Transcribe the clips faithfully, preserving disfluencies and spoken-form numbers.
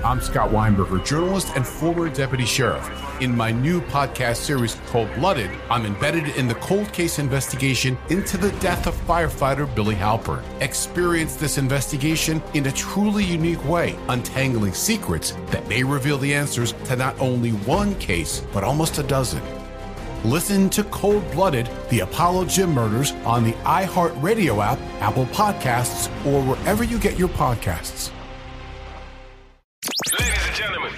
I'm Scott Weinberger, journalist and former deputy sheriff. In my new podcast series, Cold Blooded, I'm embedded in the cold case investigation into the death of firefighter Billy Halpern. Experience this investigation in a truly unique way, untangling secrets that may reveal the answers to not only one case, but almost a dozen. Listen to Cold Blooded, the Apollo Gym Murders on the iHeartRadio app, Apple Podcasts, or wherever you get your podcasts. Ladies and gentlemen,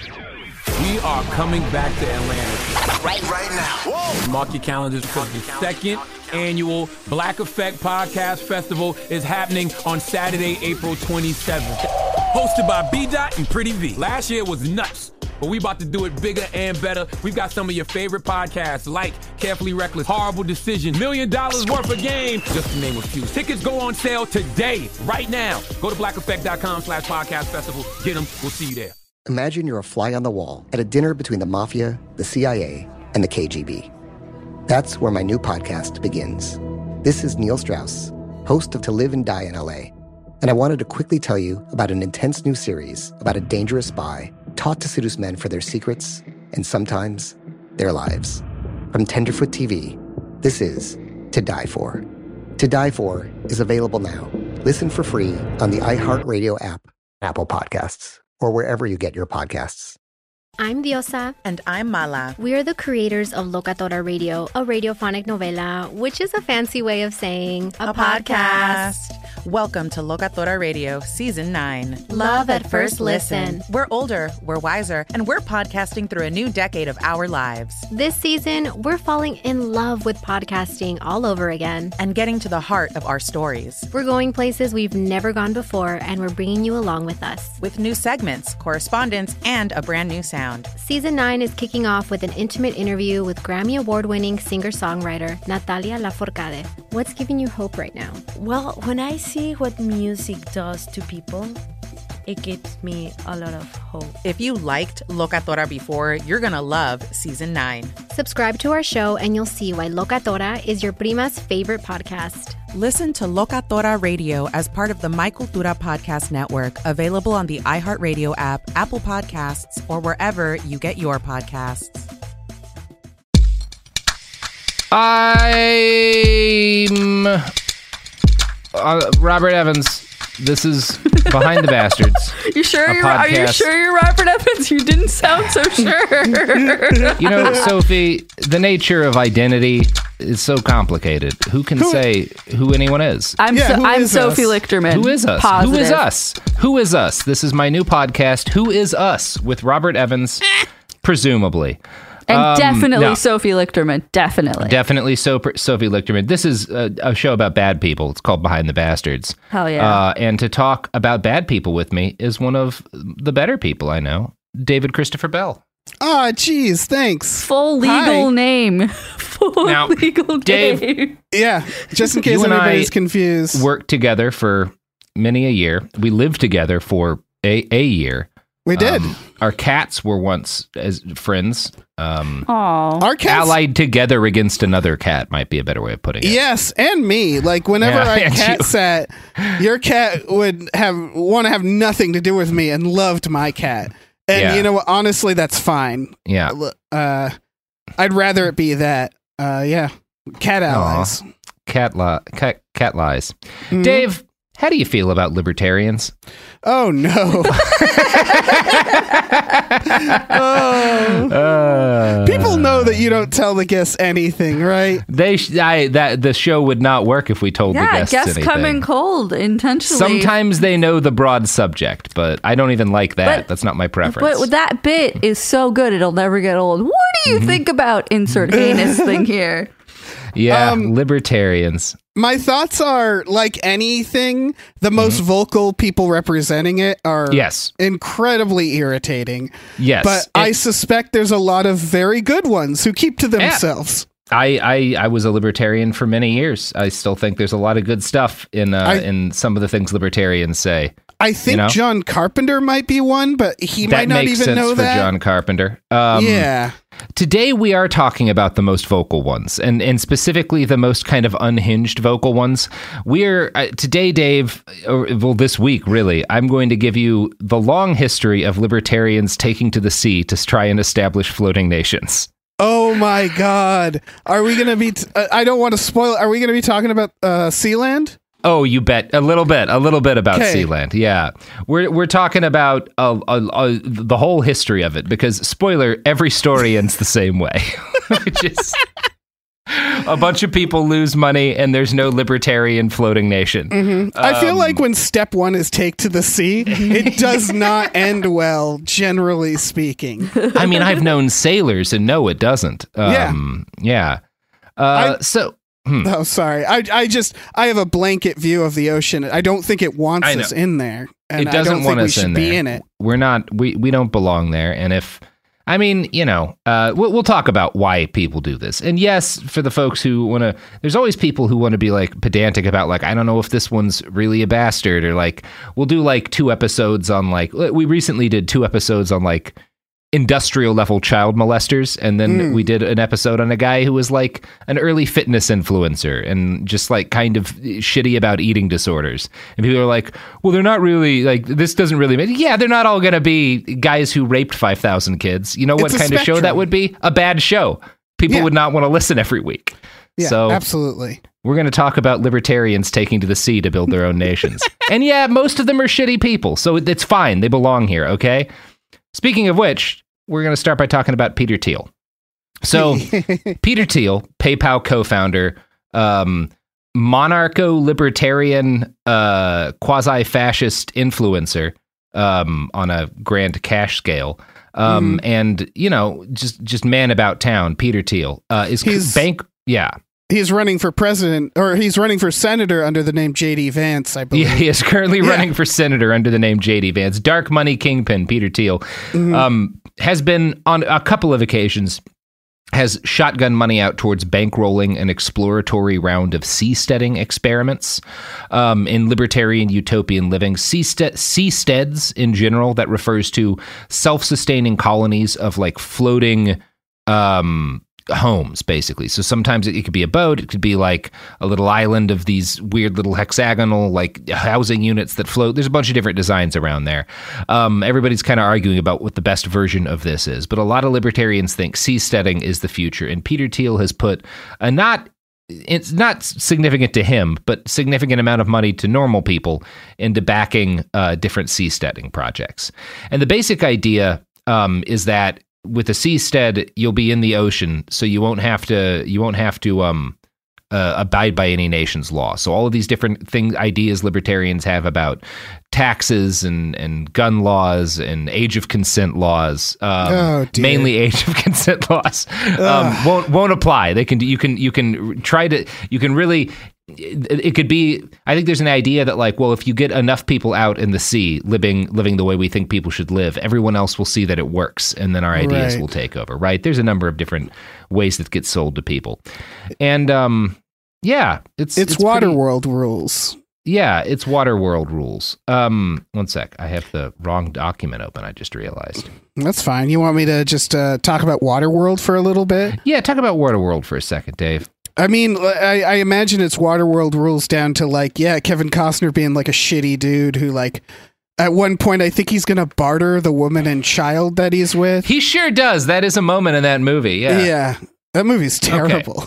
we are coming back to Atlanta right, right now. Whoa. Mark your calendars because the second annual Black Effect Podcast Festival is happening on Saturday, April twenty-seventh. Hosted by B-Dot and Pretty V. Last year was nuts, but we about to do it bigger and better. We've got some of your favorite podcasts like Carefully Reckless, Horrible Decision, Million Dollars Worth of Game, just to name a few. Tickets go on sale today, right now. Go to black effect dot com slash podcast festival. Get them. We'll see you there. Imagine you're a fly on the wall at a dinner between the mafia, the C I A, and the K G B. That's where my new podcast begins. This is Neil Strauss, host of To Live and Die in L A, and I wanted to quickly tell you about an intense new series about a dangerous spy taught to seduce men for their secrets and sometimes their lives. From Tenderfoot T V, this is To Die For. To Die For is available now. Listen for free on the iHeartRadio app, Apple Podcasts, or wherever you get your podcasts. I'm Diosa. And I'm Mala. We are the creators of Locatora Radio, a radiophonic novela, which is a fancy way of saying a, a podcast. podcast. Welcome to Locatora Radio, Season nine. Love at first listen. We're older, we're wiser, and we're podcasting through a new decade of our lives. This season, we're falling in love with podcasting all over again. And getting to the heart of our stories. We're going places we've never gone before, and we're bringing you along with us. With new segments, correspondence, and a brand new sound. Season nine is kicking off with an intimate interview with Grammy Award-winning singer-songwriter Natalia Lafourcade. What's giving you hope right now? Well, when I see what music does to people, it gives me a lot of hope. If you liked Locatora before, you're going to love Season nine. Subscribe to our show and you'll see why Locatora is your prima's favorite podcast. Listen to Locatora Radio as part of the My Cultura Podcast Network, available on the iHeartRadio app, Apple Podcasts, or wherever you get your podcasts. I'm uh, Robert Evans. This is Behind the Bastards. You sure? You're, are you sure you're Robert Evans? You didn't sound so sure. You know, Sophie, the nature of identity is so complicated. Who can who, say who anyone is? I'm yeah, so, I'm Sophie us? Lichterman. Who is us? Positive. Who is us? Who is us? This is my new podcast, Who is Us? With Robert Evans, presumably. And um, definitely no. Sophie Lichterman. Definitely. Definitely so- Sophie Lichterman. This is a, a show about bad people. It's called Behind the Bastards. Hell yeah. Uh, and to talk about bad people with me is one of the better people I know, David Christopher Bell. Ah, oh, geez, thanks. Full legal Hi. name. Full now, legal Dave, name. Yeah, just in case anybody's confused. Worked together for many a year. We lived together for a, a year. We did. Um, our cats were once as friends. Um, Aww. Our cats allied together against another cat might be a better way of putting it. Yes, and me. Like whenever yeah, I cat you. sat, your cat would have want to have nothing to do with me and loved my cat. And yeah. you know what? Honestly, that's fine. Yeah. Uh, I'd rather it be that. Uh, yeah. Cat allies. Aww. Cat li- cat cat lies. Mm-hmm. Dave, how do you feel about libertarians? Oh, no. oh. uh, People know that you don't tell the guests anything, right? They, sh- I, that the show would not work if we told yeah, the guests guests anything. come in cold intentionally. Sometimes they know the broad subject, but I don't even like that. But, That's not my preference. But that bit is so good, it'll never get old. What do you mm-hmm. think about insert heinous thing here? Yeah, um, libertarians. My thoughts are, like anything, the most mm-hmm. vocal people representing it are yes. incredibly irritating. Yes. But it, I suspect there's a lot of very good ones who keep to themselves. Yeah. I, I, I was a libertarian for many years. I still think there's a lot of good stuff in uh, I, in some of the things libertarians say. I think you know? John Carpenter might be one, but he that might not makes even sense know for that. John Carpenter. Um, yeah. Today we are talking about the most vocal ones, and, and specifically the most kind of unhinged vocal ones. We're uh, today, Dave, or, well, this week, really, I'm going to give you the long history of libertarians taking to the sea to try and establish floating nations. Oh my God. Are we going to be, t- I don't want to spoil, are we going to be talking about uh, Sealand? Oh, you bet. A little bit. A little bit about Okay. Sealand. Yeah. We're we're talking about uh, uh, uh, the whole history of it because, spoiler, every story ends the same way. Which is a bunch of people lose money and there's no libertarian floating nation. Mm-hmm. Um, I feel like when step one is take to the sea, it does not end well, generally speaking. I mean, I've known sailors and no, it doesn't. Um, yeah. Yeah. Uh, I- so... Hmm. Oh, sorry. I I just I have a blanket view of the ocean. I don't think it wants I know. us in there, and It doesn't I don't want think us we should in be there. in it. We're not. We we don't belong there. And if, I mean, you know, uh, we'll, we'll talk about why people do this. And yes, for the folks who want to, there's always people who want to be like pedantic about like, I don't know if this one's really a bastard, or like we'll do like two episodes on like we recently did two episodes on like industrial level child molesters, and then Mm. we did an episode on a guy who was like an early fitness influencer and just like kind of shitty about eating disorders. And people are like, well, they're not really like, this doesn't really matter. Yeah, they're not all going to be guys who raped five thousand kids. You know what It's a kind of show that spectrum. would be? A bad show. People Yeah. would not want to listen every week. Yeah, so absolutely. we're going to talk about libertarians taking to the sea to build their own nations. And yeah, most of them are shitty people, so it's fine. They belong here, okay? Speaking of which, we're going to start by talking about Peter Thiel. So, Peter Thiel, PayPal co-founder, um, monarcho-libertarian, uh, quasi-fascist influencer um, on a grand cash scale, um, Mm. and you know, just just man about town. Peter Thiel uh, is He's- bank, yeah. He's running for president, or he's running for senator under the name J D Vance, I believe. Yeah, he is currently Yeah. running for senator under the name J D Vance. Dark money kingpin Peter Thiel Mhm. um, has been on a couple of occasions has shotgun money out towards bankrolling an exploratory round of seasteading experiments um, in libertarian utopian living. Seastead, seasteads in general, that refers to self-sustaining colonies of like floating um, homes, basically. So sometimes it, it could be a boat, it could be like a little island of these weird little hexagonal like housing units that float. There's a bunch of different designs around there. Um, everybody's kind of arguing about what the best version of this is, but a lot of libertarians think seasteading is the future, and Peter Thiel has put a not it's not significant to him, but significant amount of money to normal people into backing uh, different seasteading projects. And the basic idea um, is that with a seastead, you'll be in the ocean, so you won't have to you won't have to um, uh, abide by any nation's law. So all of these different things, ideas libertarians have about taxes and, and gun laws and age of consent laws, um, Oh, dear. mainly age of consent laws, um, won't won't apply. They can do, you can you can try to you can really. It, it could be. I think there's an idea that like, well, if you get enough people out in the sea living living the way we think people should live, everyone else will see that it works, and then our ideas Right. will take over. Right? There's a number of different ways that get sold to people, and um, yeah, it's It's, pretty- Waterworld rules. Yeah, it's Waterworld rules. Um, one sec, I have the wrong document open. I just realized. That's fine. You want me to just uh, talk about Waterworld for a little bit? Yeah, talk about Waterworld for a second, Dave. I mean, I, I imagine it's Waterworld rules down to like, yeah, Kevin Costner being like a shitty dude who like, at one point, I think he's going to barter the woman and child that he's with. He sure does. That is a moment in that movie. Yeah. Yeah. That movie's terrible.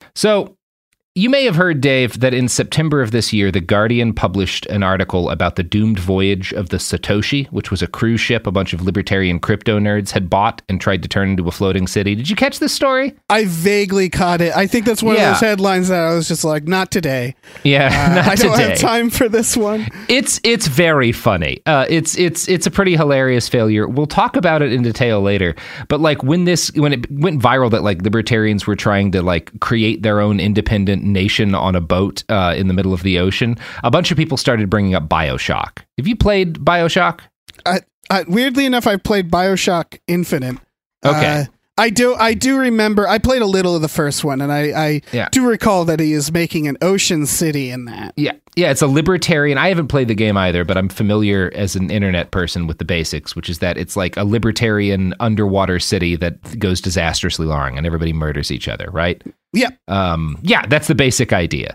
So you may have heard, Dave, that in September of this year, The Guardian published an article about the doomed voyage of the Satoshi, which was a cruise ship a bunch of libertarian crypto nerds had bought and tried to turn into a floating city. Did you catch this story? I vaguely caught it. I think that's one Yeah. of those headlines that I was just like, not today. Yeah, Uh, not I don't today. have time for this one. It's it's very funny. Uh, it's it's it's a pretty hilarious failure. We'll talk about it in detail later. But like when this when it went viral that like libertarians were trying to like create their own independent nation on a boat uh, in the middle of the ocean, a bunch of people started bringing up BioShock. Have you played BioShock? I, I, weirdly enough, I've played BioShock Infinite. Okay. Uh, I do. I do remember. I played a little of the first one, and I, I yeah. do recall that he is making an ocean city in that. Yeah, yeah. It's a libertarian. I haven't played the game either, but I'm familiar as an internet person with the basics, which is that it's like a libertarian underwater city that goes disastrously wrong, and everybody murders each other. Right? Yeah. Um, yeah, that's the basic idea.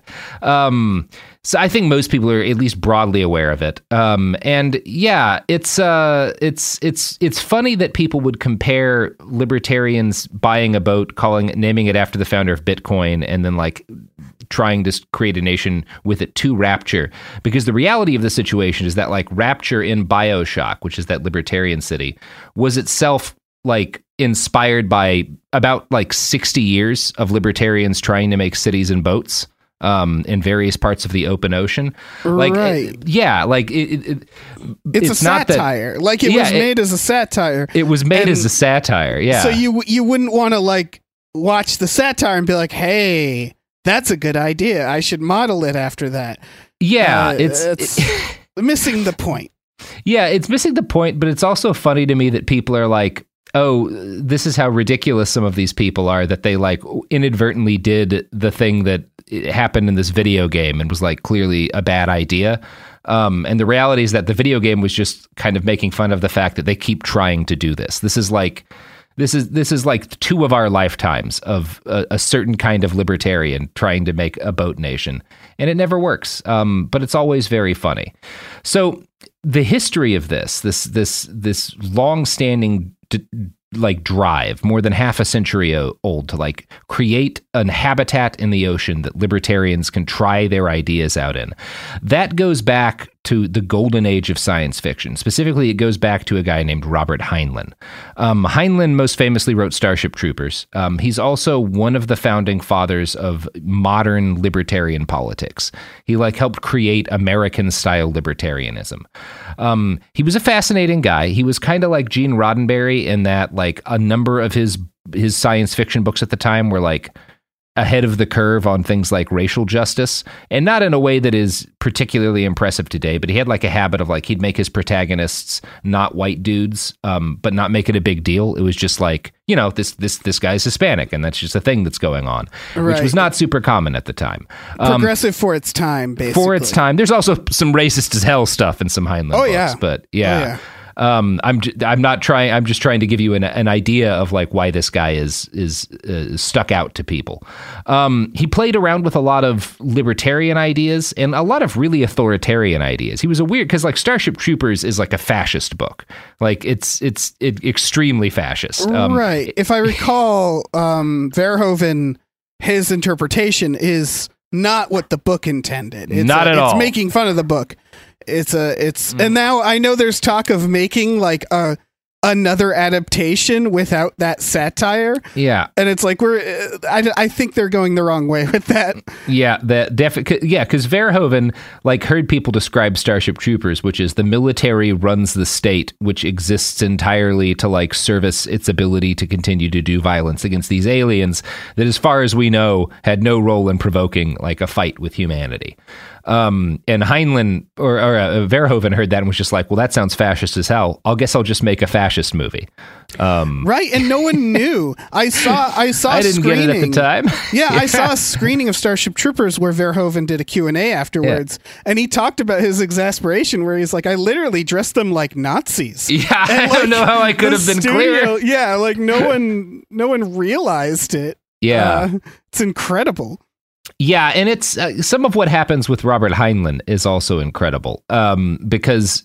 Um, so I think most people are at least broadly aware of it. Um, and yeah, it's uh, it's it's it's funny that people would compare libertarians buying a boat, calling it, naming it after the founder of Bitcoin, and then like trying to create a nation with it to Rapture, because the reality of the situation is that like Rapture in BioShock, which is that libertarian city, was itself like inspired by about like sixty years of libertarians trying to make cities and boats um, in various parts of the open ocean. Like, right. it, yeah, like it, it, it, it's, it's a not satire. That, like it yeah, was made it, as a satire. It was made and as a satire. Yeah. So you you wouldn't want to like watch the satire and be like, hey, that's a good idea. I should model it after that. Yeah, uh, it's, it's it, missing the point. Yeah, it's missing the point, but it's also funny to me that people are like, oh, this is how ridiculous some of these people are, that they like inadvertently did the thing that happened in this video game and was like clearly a bad idea. Um, and the reality is that the video game was just kind of making fun of the fact that they keep trying to do this. This is like this is this is like two of our lifetimes of a, a certain kind of libertarian trying to make a boat nation, and it never works. Um, but it's always very funny. So the history of this, this this this long-standing d- like drive, more than half a century o- old, to like create an habitat in the ocean that libertarians can try their ideas out in, that goes back to the golden age of science fiction. Specifically, it goes back to a guy named Robert Heinlein. Um, Heinlein most famously wrote Starship Troopers. Um, he's also one of the founding fathers of modern libertarian politics. He like helped create American-style libertarianism. Um, he was a fascinating guy. He was kind of like Gene Roddenberry in that like a number of his his science fiction books at the time were like ahead of the curve on things like racial justice, and not in a way that is particularly impressive today, but he had like a habit of like, he'd make his protagonists not white dudes, um, but not make it a big deal. It was just like, you know, this this this guy's Hispanic, and that's just a thing that's going on, right, which was not super common at the time. Um, Progressive for its time, basically. For its time. There's also some racist as hell stuff in some Heinlein oh, books, yeah. but yeah. Oh, yeah. Um, I'm j- I'm not trying. I'm just trying to give you an an idea of like why this guy is is uh, stuck out to people. Um, he played around with a lot of libertarian ideas and a lot of really authoritarian ideas. He was a weird because like Starship Troopers is like a fascist book. Like it's it's it, extremely fascist. Um, right. If I recall, um, Verhoeven, his interpretation is not what the book intended. It's not a, at it's all. It's making fun of the book. It's a, it's, Mm. and now I know there's talk of making like a, another adaptation without that satire. Yeah. And it's like, we're, I, I think they're going the wrong way with that. Yeah. The def- yeah. Cause Verhoeven like heard people describe Starship Troopers, which is the military runs the state, which exists entirely to like service its ability to continue to do violence against these aliens that, as far as we know, had no role in provoking like a fight with humanity. Um, and Heinlein or, or uh, Verhoeven heard that and was just like, well, that sounds fascist as hell. I guess I'll just make a fascist movie. Um, right. And no one knew. I saw, I saw I didn't screening. get it at the time. yeah, yeah. I saw a screening of Starship Troopers where Verhoeven did a Q and A afterwards. Yeah. And he talked about his exasperation where he's like, I literally dressed them like Nazis. Yeah. And I like, don't know how I could have been studio, clear. Yeah. Like no one, no one realized it. Yeah. Uh, it's incredible. Yeah, and it's uh, some of what happens with Robert Heinlein is also incredible um, because,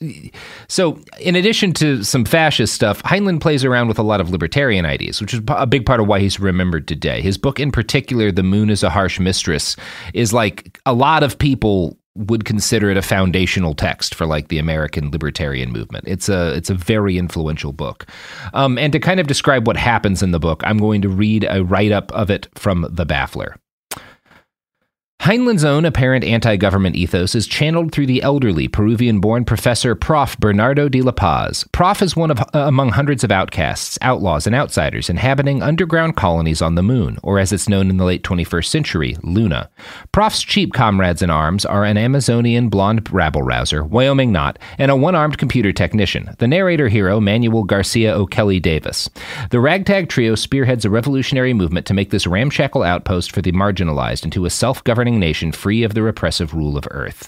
so in addition to some fascist stuff, Heinlein plays around with a lot of libertarian ideas, which is a big part of why he's remembered today. His book in particular, The Moon is a Harsh Mistress, is like a lot of people would consider it a foundational text for like the American libertarian movement. It's a it's a very influential book. Um, and to kind of describe what happens in the book, I'm going to read a write-up of it from The Baffler. Heinlein's own apparent anti-government ethos is channeled through the elderly Peruvian-born professor Prof Bernardo de la Paz. Prof is one of uh, among hundreds of outcasts, outlaws, and outsiders inhabiting underground colonies on the moon, or as it's known in the late twenty-first century, Luna. Prof's cheap comrades in arms are an Amazonian blonde rabble-rouser, Wyoming Knot, and a one-armed computer technician, the narrator hero Manuel Garcia O'Kelly Davis. The ragtag trio spearheads a revolutionary movement to make this ramshackle outpost for the marginalized into a self-governing nation free of the repressive rule of Earth.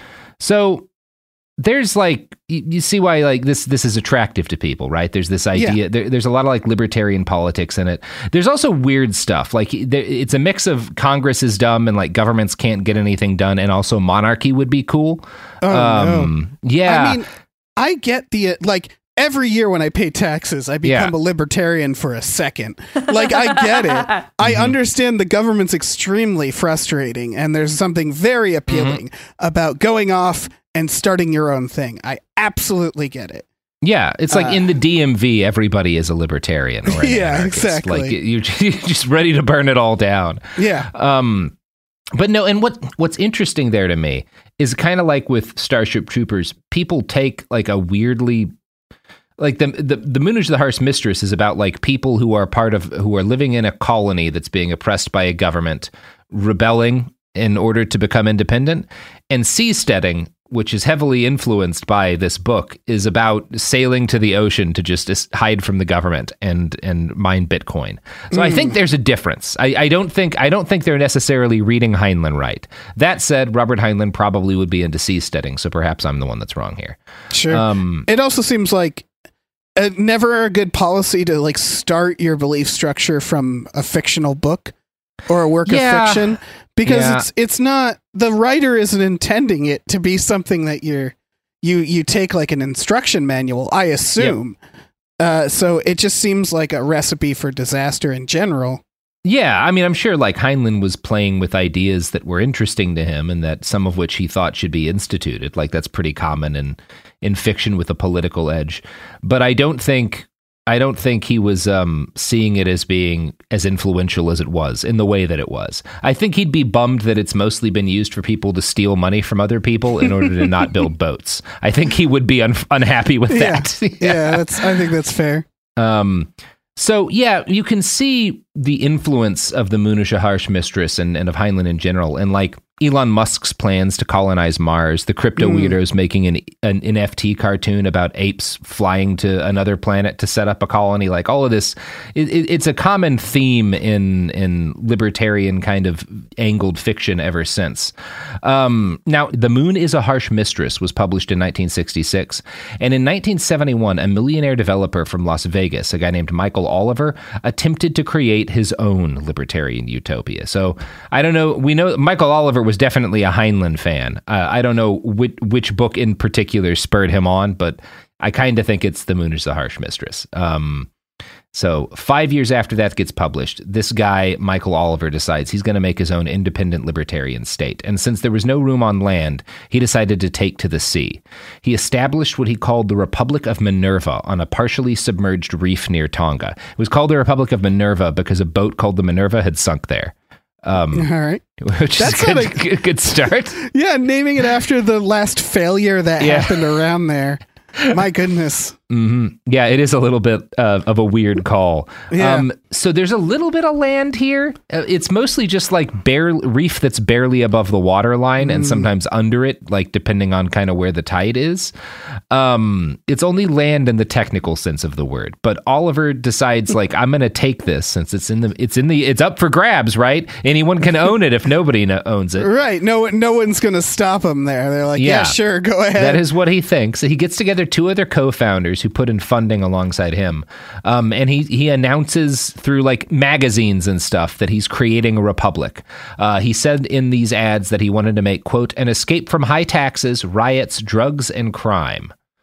So there's like, you, you see why like this this is attractive to people, right? There's this idea, yeah. there, there's a lot of like libertarian politics in it. There's also weird stuff. Like there, it's a mix of Congress is dumb and like governments can't get anything done, and also monarchy would be cool. Oh, um, no. Yeah. I mean, I get the, like, every year when I pay taxes, I become Yeah. a libertarian for a second. Like, I get it. I understand the government's extremely frustrating, and there's something very appealing mm-hmm. about going off and starting your own thing. I absolutely get it. Yeah, it's like uh, in the D M V, everybody is a libertarian. Or an yeah, anarchist. exactly. Like, you're just ready to burn it all down. Yeah. Um, but no, and what what's interesting there to me is kind of like with Starship Troopers, people take like a weirdly... Like the the the Moonage the Harsh Mistress is about like people who are part of who are living in a colony that's being oppressed by a government, rebelling in order to become independent. And Seasteading, which is heavily influenced by this book, is about sailing to the ocean to just hide from the government and and mine Bitcoin. So mm. I think there's a difference. I, I don't think I don't think they're necessarily reading Heinlein right. That said, Robert Heinlein probably would be into Seasteading, so perhaps I'm the one that's wrong here. Sure. Um, it also seems like Uh, never a good policy to like start your belief structure from a fictional book or a work yeah, of fiction, because yeah. it's it's not, the writer isn't intending it to be something that you're you you take like an instruction manual, I assume. Yep. Uh, so it just seems like a recipe for disaster in general. Yeah, I mean, I'm sure like Heinlein was playing with ideas that were interesting to him and that some of which he thought should be instituted. Like that's pretty common in in fiction with a political edge. But I don't think I don't think he was um, seeing it as being as influential as it was in the way that it was. I think he'd be bummed that it's mostly been used for people to steal money from other people in order to not build boats. I think he would be un- unhappy with yeah. that. yeah, yeah that's, I think that's fair. Um, so, yeah, you can see the influence of the Moonage the Harsh Mistress and, and of Heinlein in general, and like Elon Musk's plans to colonize Mars, the crypto mm. weirdos making an, an N F T cartoon about apes flying to another planet to set up a colony. Like all of this, it, it, it's a common theme in in libertarian kind of angled fiction ever since. Um, now, The Moon is a Harsh Mistress was published in nineteen sixty-six, and in nineteen seventy-one, a millionaire developer from Las Vegas, a guy named Michael Oliver, attempted to create his own libertarian utopia. So I don't know. We know Michael Oliver was definitely a Heinlein fan. Uh, I don't know which, which book in particular spurred him on, but I kind of think it's The Moonage the Harsh Mistress. Um, so five years after that gets published, this guy, Michael Oliver, decides he's going to make his own independent libertarian state. And since there was no room on land, he decided to take to the sea. He established what he called the Republic of Minerva on a partially submerged reef near Tonga. It was called the Republic of Minerva because a boat called the Minerva had sunk there. Um, All right. Which That's is a good, good, good start. Yeah, naming it after the last failure that yeah. happened around there. My goodness. Mm-hmm. Yeah, it is a little bit uh, of a weird call. Yeah. Um, so there's a little bit of land here. Uh, it's mostly just like bare reef that's barely above the water line mm. and sometimes under it, like depending on kind of where the tide is. Um, it's only land in the technical sense of the word. But Oliver decides like, I'm going to take this since it's in the, it's in the, it's up for grabs, right? Anyone can own it if nobody no- owns it. Right. No, no one's going to stop him there. They're like, yeah. yeah, sure, go ahead. That is what he thinks. He gets together two other co-founders who put in funding alongside him. Um, and he, he announces through like magazines and stuff that he's creating a republic. Uh, he said in these ads that he wanted to make, quote, an escape from high taxes, riots, drugs, and crime.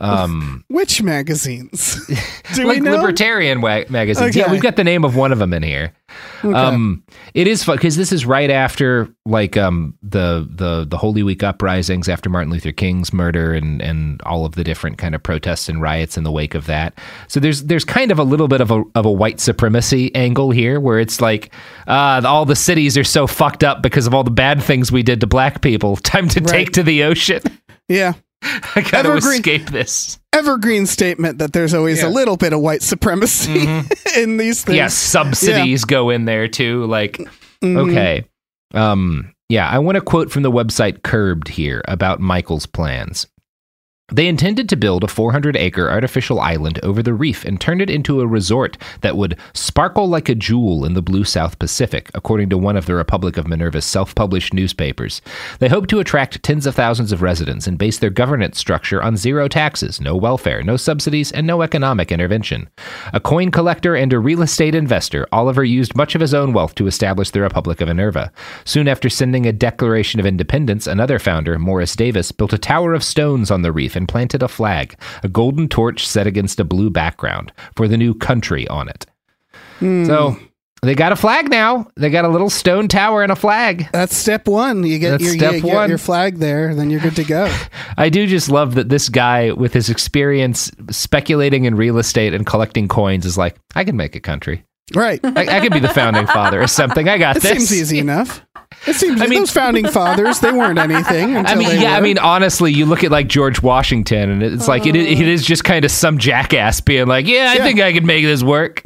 Um, Which magazines? Do like we know? libertarian wa- magazines. Okay. Yeah, we've got the name of one of them in here. Okay. Um, it is fun because this is right after like um the the the Holy Week uprisings, after Martin Luther King's murder and and all of the different kind of protests and riots in the wake of that. So there's there's kind of a little bit of a of a white supremacy angle here, where it's like uh, all the cities are so fucked up because of all the bad things we did to black people. Time to Right. take to the ocean. Yeah. I got to Evergreen- escape this. Evergreen statement that there's always Yeah. a little bit of white supremacy Mm-hmm. in these things. Yes, subsidies go in there too. Like, Mhm. okay. Um, yeah, I want to quote from the website Curbed here about Michael's plans. They intended to build a four hundred acre artificial island over the reef and turn it into a resort that would sparkle like a jewel in the blue South Pacific, according to one of the Republic of Minerva's self-published newspapers. They hope to attract tens of thousands of residents and base their governance structure on zero taxes, no welfare, no subsidies, and no economic intervention. A coin collector and a real estate investor, Oliver used much of his own wealth to establish the Republic of Minerva. Soon after sending a Declaration of Independence, another founder, Morris Davis, built a tower of stones on the reef and planted a flag, a golden torch set against a blue background, for the new country on it. Hmm. So they got a flag now. They got a little stone tower and a flag. That's step one. You get, That's your, step you get one. your flag there, then you're good to go. I do just love that this guy, with his experience speculating in real estate and collecting coins, is like, I can make a country. Right. I, I could be the founding father or something. I got It this. seems easy enough. It seems I mean- those founding fathers, they weren't anything until I mean, they yeah, were. I mean, honestly, you look at like George Washington, and it's like it, it is just kind of some jackass being like, "Yeah, I Yeah. think I could make this work."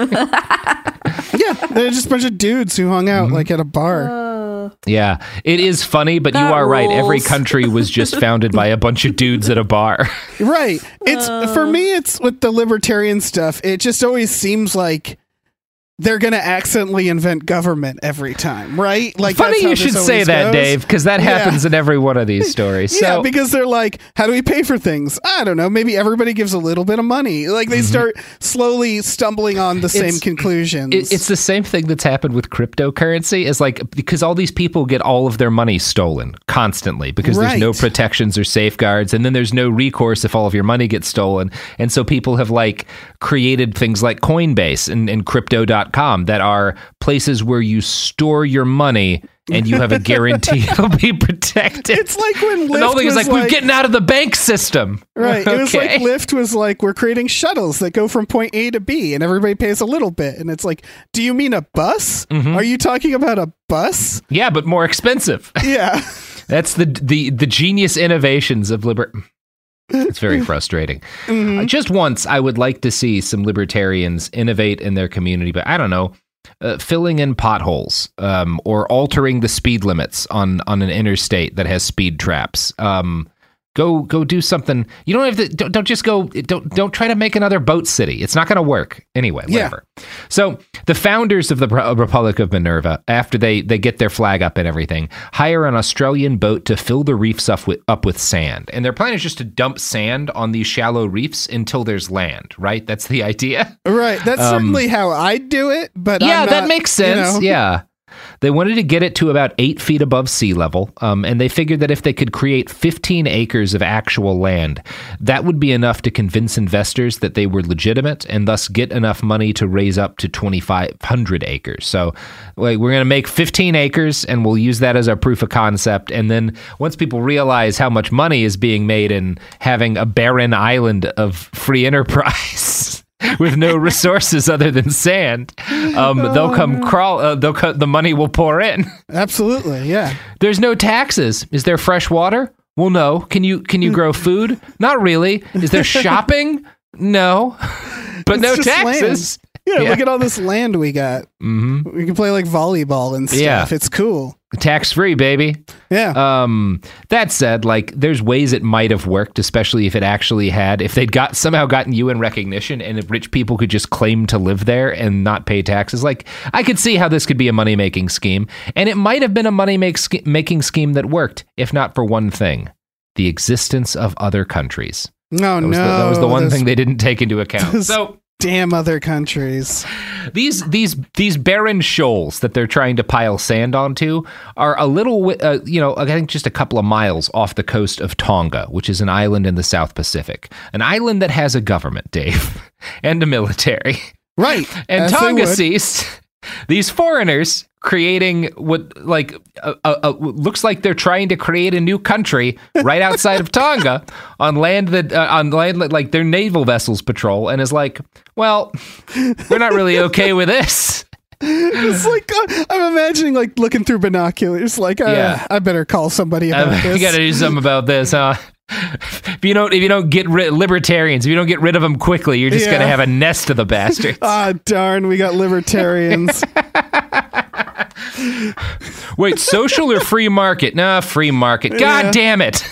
Yeah, they're just a bunch of dudes who hung out Mm-hmm. like at a bar. Yeah, it is funny, but you That are right. Every rules. country was just founded by a bunch of dudes at a bar. Right. It's Uh. for me it's with the libertarian stuff. It just always seems like they're going to accidentally invent government every time, right? Like Funny that's how you this should say always that, goes. Dave, because that Yeah. happens in every one of these stories. Yeah, So because they're like, how do we pay for things? I don't know. Maybe everybody gives a little bit of money. Like they start slowly stumbling on the same Mm-hmm. It's- conclusions. It, it's the same thing that's happened with cryptocurrency. Is like, because all these people get all of their money stolen constantly because there's no Right. protections or safeguards, and then there's no recourse if all of your money gets stolen. And so people have like created things like Coinbase and, and crypto dot com that are places where you store your money and you have a guarantee it'll be protected. It's like when And the whole Lyft thing is was like, we're like- getting out of the bank system. Right. It was like Okay. Lyft was like, we're creating shuttles that go from point A to B and everybody pays a little bit. And it's like, do you mean a bus? Mm-hmm. Are you talking about a bus? Yeah, but more expensive. Yeah. That's the the the genius innovations of liber. It's very frustrating. Uh, just once, I would like to see some libertarians innovate in their community, but I don't know, uh, filling in potholes um, or altering the speed limits on on an interstate that has speed traps. Um, Go go do something. You don't have to. Don't, don't just go. Don't don't try to make another boat city. It's not going to work anyway. Yeah. Whatever. So the founders of the Pro- Republic of Minerva, after they they get their flag up and everything, hire an Australian boat to fill the reefs up with up with sand. And their plan is just to dump sand on these shallow reefs until there's land. Right. That's the idea. Right. That's Um, certainly how I'd do it. But Yeah, I'm that not, makes you sense. know. Yeah. They wanted to get it to about eight feet above sea level, um, and they figured that if they could create fifteen acres of actual land, that would be enough to convince investors that they were legitimate and thus get enough money to raise up to twenty-five hundred acres. So like, we're going to make fifteen acres, and we'll use that as our proof of concept. And then once people realize how much money is being made in having a barren island of free enterprise with no resources other than sand, um, they'll come crawl. Uh, they'll co- the money will pour in. Absolutely. Yeah. There's no taxes. Is there fresh water? Well, no. Can you can you grow food? Not really. Is there shopping? No. But no It's just taxes. Yeah, Yeah. look at all this land we got. Mm-hmm. We can play like volleyball and stuff. Yeah. It's cool. Tax free, baby. Yeah. Um, that said, like, there's ways it might have worked, especially if it actually had, if they'd got somehow gotten U N recognition and if rich people could just claim to live there and not pay taxes. Like, I could see how this could be a money making scheme, and it might have been a money make sch- making scheme that worked, if not for one thing: the existence of other countries. no, That was, no. the, that was the one those- thing they didn't take into account. those- So Damn other countries. These these these barren shoals that they're trying to pile sand onto are a little, uh, you know, I think just a couple of miles off the coast of Tonga, which is an island in the South Pacific. An island that has a government, Dave, and a military. Right. And Tonga sees these foreigners creating what, like, uh, uh, looks like they're trying to create a new country right outside of Tonga on land that, uh, on land that, like, their naval vessels patrol, and is like, well, we're not really okay with this. It's like, uh, I'm imagining, like, looking through binoculars, like, uh, yeah. I better call somebody about I, this. I gotta do something about this, huh? If you don't, if you don't get rid libertarians, if you don't get rid of them quickly, you're just yeah. gonna have a nest of the bastards. Ah, darn, we got libertarians. Wait, social or free market? Nah, free market. God yeah. damn it!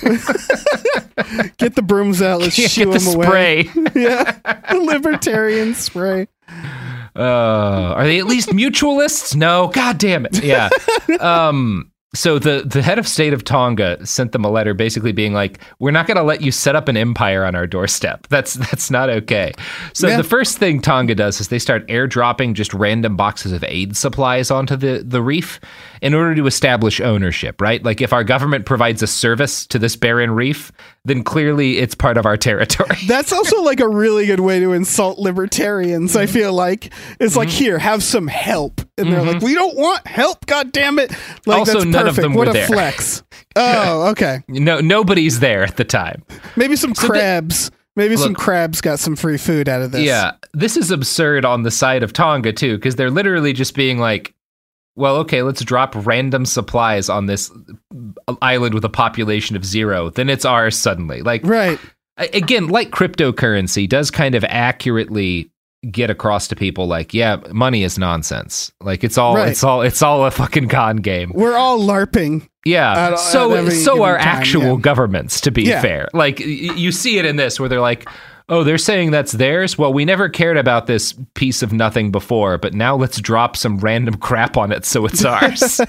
Get the brooms out. Let's get shoo the them spray. Away. Yeah, the libertarian spray. Uh, are they at least mutualists? No. God damn it. Yeah. Um. So the, the head of state of Tonga sent them a letter basically being like, we're not going to let you set up an empire on our doorstep. That's that's not okay. So yeah. the first thing Tonga does is they start airdropping just random boxes of aid supplies onto the, the reef in order to establish ownership, right? Like if our government provides a service to this barren reef, then clearly it's part of our territory. That's also like a really good way to insult libertarians, I feel like. It's like, mm-hmm. here, have some help. And they're mm-hmm. like, we don't want help, God damn it. Like, also, that's none perfect. of them what were a there. Flex. Oh, okay. No, nobody's there at the time. Maybe some so crabs. The, Maybe look, some crabs got some free food out of this. Yeah, this is absurd on the side of Tonga, too, because they're literally just being like, well, okay, let's drop random supplies on this island with a population of zero. Then it's ours suddenly. Like, right. Again, like cryptocurrency does kind of accurately get across to people like, yeah, money is nonsense. Like it's all, right. it's all, it's all a fucking con game. We're all LARPing. Yeah. At, so, at so are time, actual yeah. governments, to be yeah. fair. Like y- you see it in this where they're like, oh, they're saying that's theirs. Well, we never cared about this piece of nothing before, but now let's drop some random crap on it so it's ours.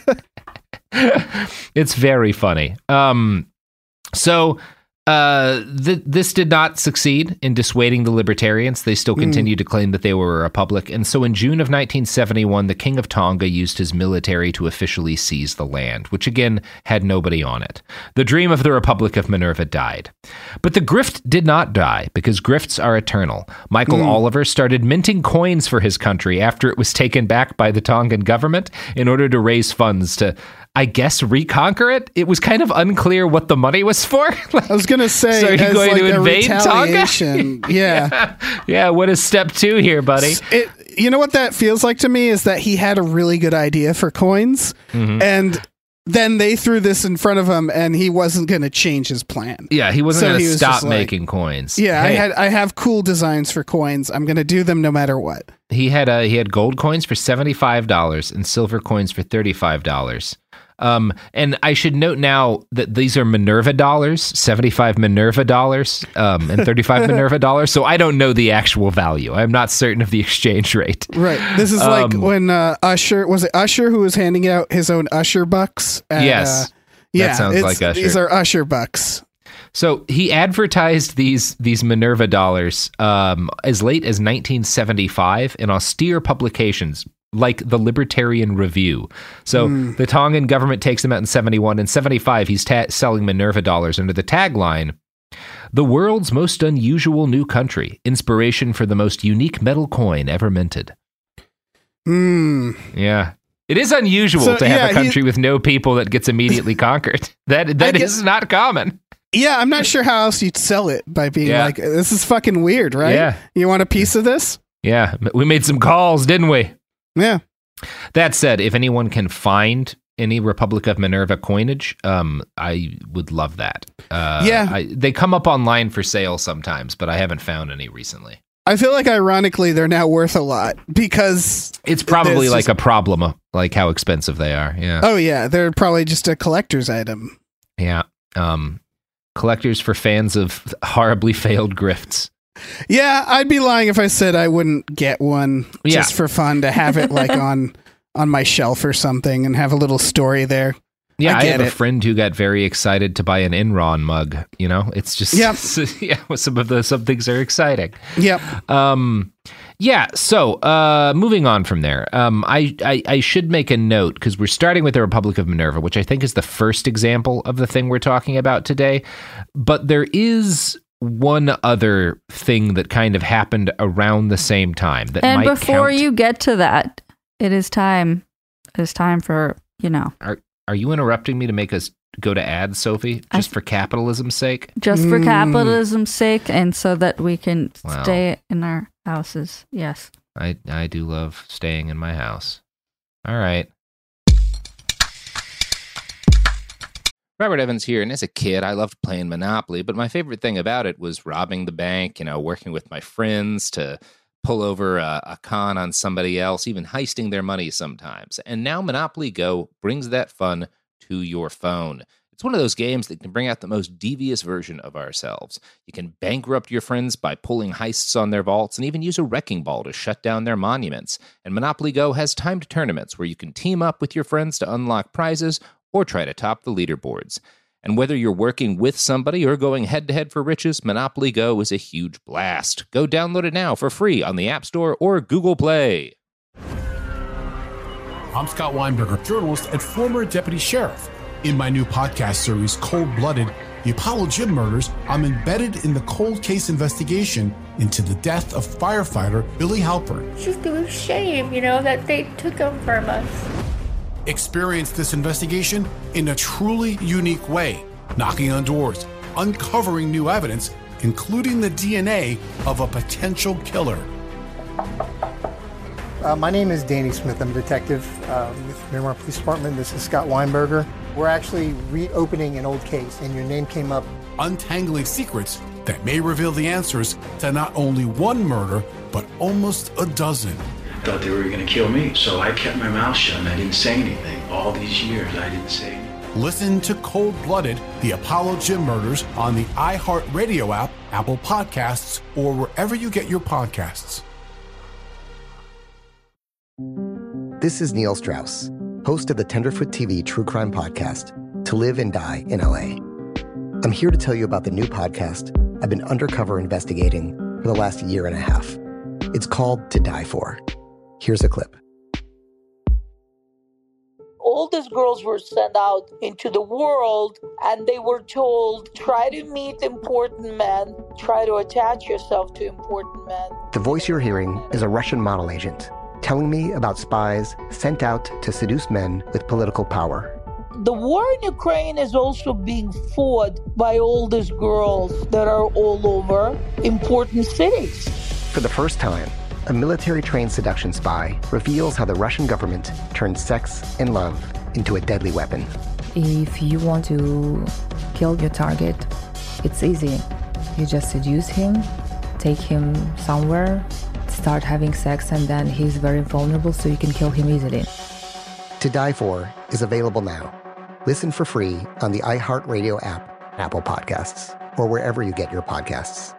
It's very funny. Um, so uh, th- this did not succeed in dissuading the libertarians. They still continued mm. to claim that they were a republic. And so in June of nineteen seventy-one, the King of Tonga used his military to officially seize the land, which again had nobody on it. The dream of the Republic of Minerva died. But the grift did not die, because grifts are eternal. Michael mm. Oliver started minting coins for his country after it was taken back by the Tongan government in order to raise funds to, I guess, reconquer it. It was kind of unclear what the money was for. Like, I was going to say, so are you as going like to invade Tonga? Yeah. yeah. Yeah. What is step two here, buddy? It, you know what that feels like to me is that he had a really good idea for coins, mm-hmm. and then they threw this in front of him, and he wasn't going to change his plan. Yeah, he wasn't so going to was stop like, making coins. Yeah, hey. I had I have cool designs for coins. I'm going to do them no matter what. He had uh, he had gold coins for seventy-five dollars and silver coins for thirty-five dollars. Um, and I should note now that these are Minerva dollars, seventy-five Minerva dollars, um, and thirty-five Minerva dollars. So I don't know the actual value. I'm not certain of the exchange rate. Right. This is um, like when uh, Usher, was it Usher who was handing out his own Usher bucks? At, yes. Uh, yeah. That sounds like Usher. These are Usher bucks. So he advertised these these Minerva dollars um, as late as nineteen seventy-five in austere publications like the Libertarian Review. So mm. the Tongan government takes them out in seventy-one. In seventy-five, he's ta- selling Minerva dollars under the tagline, "The world's most unusual new country, inspiration for the most unique metal coin ever minted." Hmm. Yeah. It is unusual so, to have yeah, a country he, with no people that gets immediately conquered. That That guess, is not common. Yeah, I'm not sure how else you'd sell it by being yeah. like, this is fucking weird, right? Yeah. You want a piece of this? Yeah. We made some calls, didn't we? Yeah. That said, if anyone can find any Republic of Minerva coinage, um, I would love that. Uh, yeah. I, they come up online for sale sometimes, but I haven't found any recently. I feel like, ironically, they're now worth a lot because... It's probably like just a problem, of, like how expensive they are. Yeah. Oh, yeah. They're probably just a collector's item. Yeah. Um, collectors for fans of horribly failed grifts. Yeah, I'd be lying if I said I wouldn't get one yeah. just for fun to have it like on on my shelf or something and have a little story there. Yeah, I, I have it. a friend who got very excited to buy an Enron mug. You know, it's just yep. yeah. Some of the some things are exciting. Yep. Um, Yeah, so uh, moving on from there, um, I, I, I should make a note, because we're starting with the Republic of Minerva, which I think is the first example of the thing we're talking about today. But there is one other thing that kind of happened around the same time that and might before count. you get to that, it is time. It is time for, you know. Are, are you interrupting me to make us go to ads, Sophie, just I, for capitalism's sake? Just for mm. capitalism's sake, and so that we can wow. stay in our houses. Yes. I, I do love staying in my house. All right. Robert Evans here, and as a kid, I loved playing Monopoly, but my favorite thing about it was robbing the bank, you know, working with my friends to pull over a, a con on somebody else, even heisting their money sometimes. And now Monopoly Go brings that fun to your phone. It's one of those games that can bring out the most devious version of ourselves. You can bankrupt your friends by pulling heists on their vaults and even use a wrecking ball to shut down their monuments. And Monopoly Go has timed tournaments where you can team up with your friends to unlock prizes or try to top the leaderboards. And whether you're working with somebody or going head-to-head for riches, Monopoly Go is a huge blast. Go download it now for free on the App Store or Google Play. I'm Scott Weinberger, journalist and former deputy sheriff. In my new podcast series, Cold Blooded, The Apollo Gym Murders, I'm embedded in the cold case investigation into the death of firefighter Billy Halpern. It's just a shame, you know, that they took him from us. Experience this investigation in a truly unique way, knocking on doors, uncovering new evidence, including the D N A of a potential killer. Uh, my name is Danny Smith. I'm a detective uh, with Miramar Police Department. This is Scott Weinberger. We're actually reopening an old case, and your name came up. Untangling secrets that may reveal the answers to not only one murder, but almost a dozen. I thought they were going to kill me, so I kept my mouth shut and I didn't say anything. All these years, I didn't say anything. Listen to Cold Blooded, The Apollo Gym Murders on the iHeartRadio app, Apple Podcasts, or wherever you get your podcasts. This is Neil Strauss, host of the Tenderfoot T V true crime podcast, To Live and Die in L A. I'm here to tell you about the new podcast I've been undercover investigating for the last year and a half. It's called To Die For. Here's a clip. All these girls were sent out into the world and they were told, try to meet important men, try to attach yourself to important men. The voice you're hearing is a Russian model agent telling me about spies sent out to seduce men with political power. The war in Ukraine is also being fought by all these girls that are all over important cities. For the first time, a military-trained seduction spy reveals how the Russian government turned sex and love into a deadly weapon. If you want to kill your target, it's easy. You just seduce him, take him somewhere, start having sex, and then he's very vulnerable, so you can kill him easily. To Die For is available now. Listen for free on the iHeartRadio app, Apple Podcasts, or wherever you get your podcasts.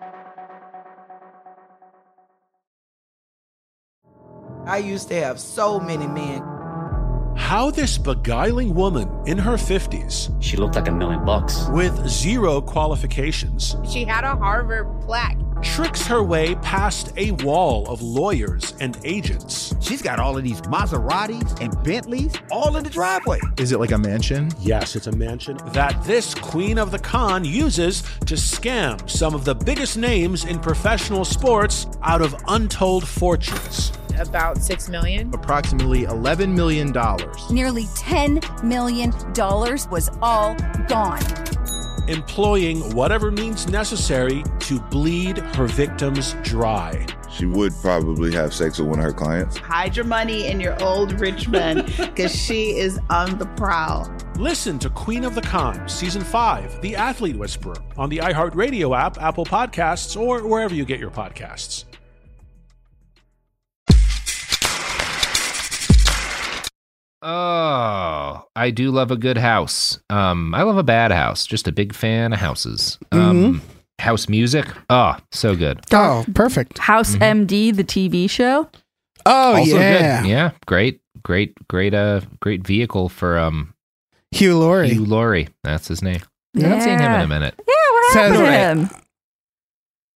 I used to have so many men. How this beguiling woman in her fifties, she looked like a million bucks, with zero qualifications, she had a Harvard plaque, tricks her way past a wall of lawyers and agents. She's got all of these Maseratis and Bentleys all in the driveway. Is it like a mansion? Yes, it's a mansion that this queen of the con uses to scam some of the biggest names in professional sports out of untold fortunes. About six million dollars. Approximately eleven million dollars. Nearly ten million dollars was all gone. Employing whatever means necessary to bleed her victims dry. She would probably have sex with one of her clients. Hide your money in your old rich man, because she is on the prowl. Listen to Queen of the Con, Season five, The Athlete Whisperer, on the iHeartRadio app, Apple Podcasts, or wherever you get your podcasts. Oh, I do love a good house. Um, I love a bad house. Just a big fan of houses. Um, mm-hmm. House music. Oh, so good. Oh, perfect. House mm-hmm. M D, the T V show. Oh, also yeah. Good. Yeah. Great, great, great, uh, great vehicle for, um, Hugh Laurie. Hugh Laurie. That's his name. Yeah. I haven't seen him in a minute. Yeah. What happened to right. him?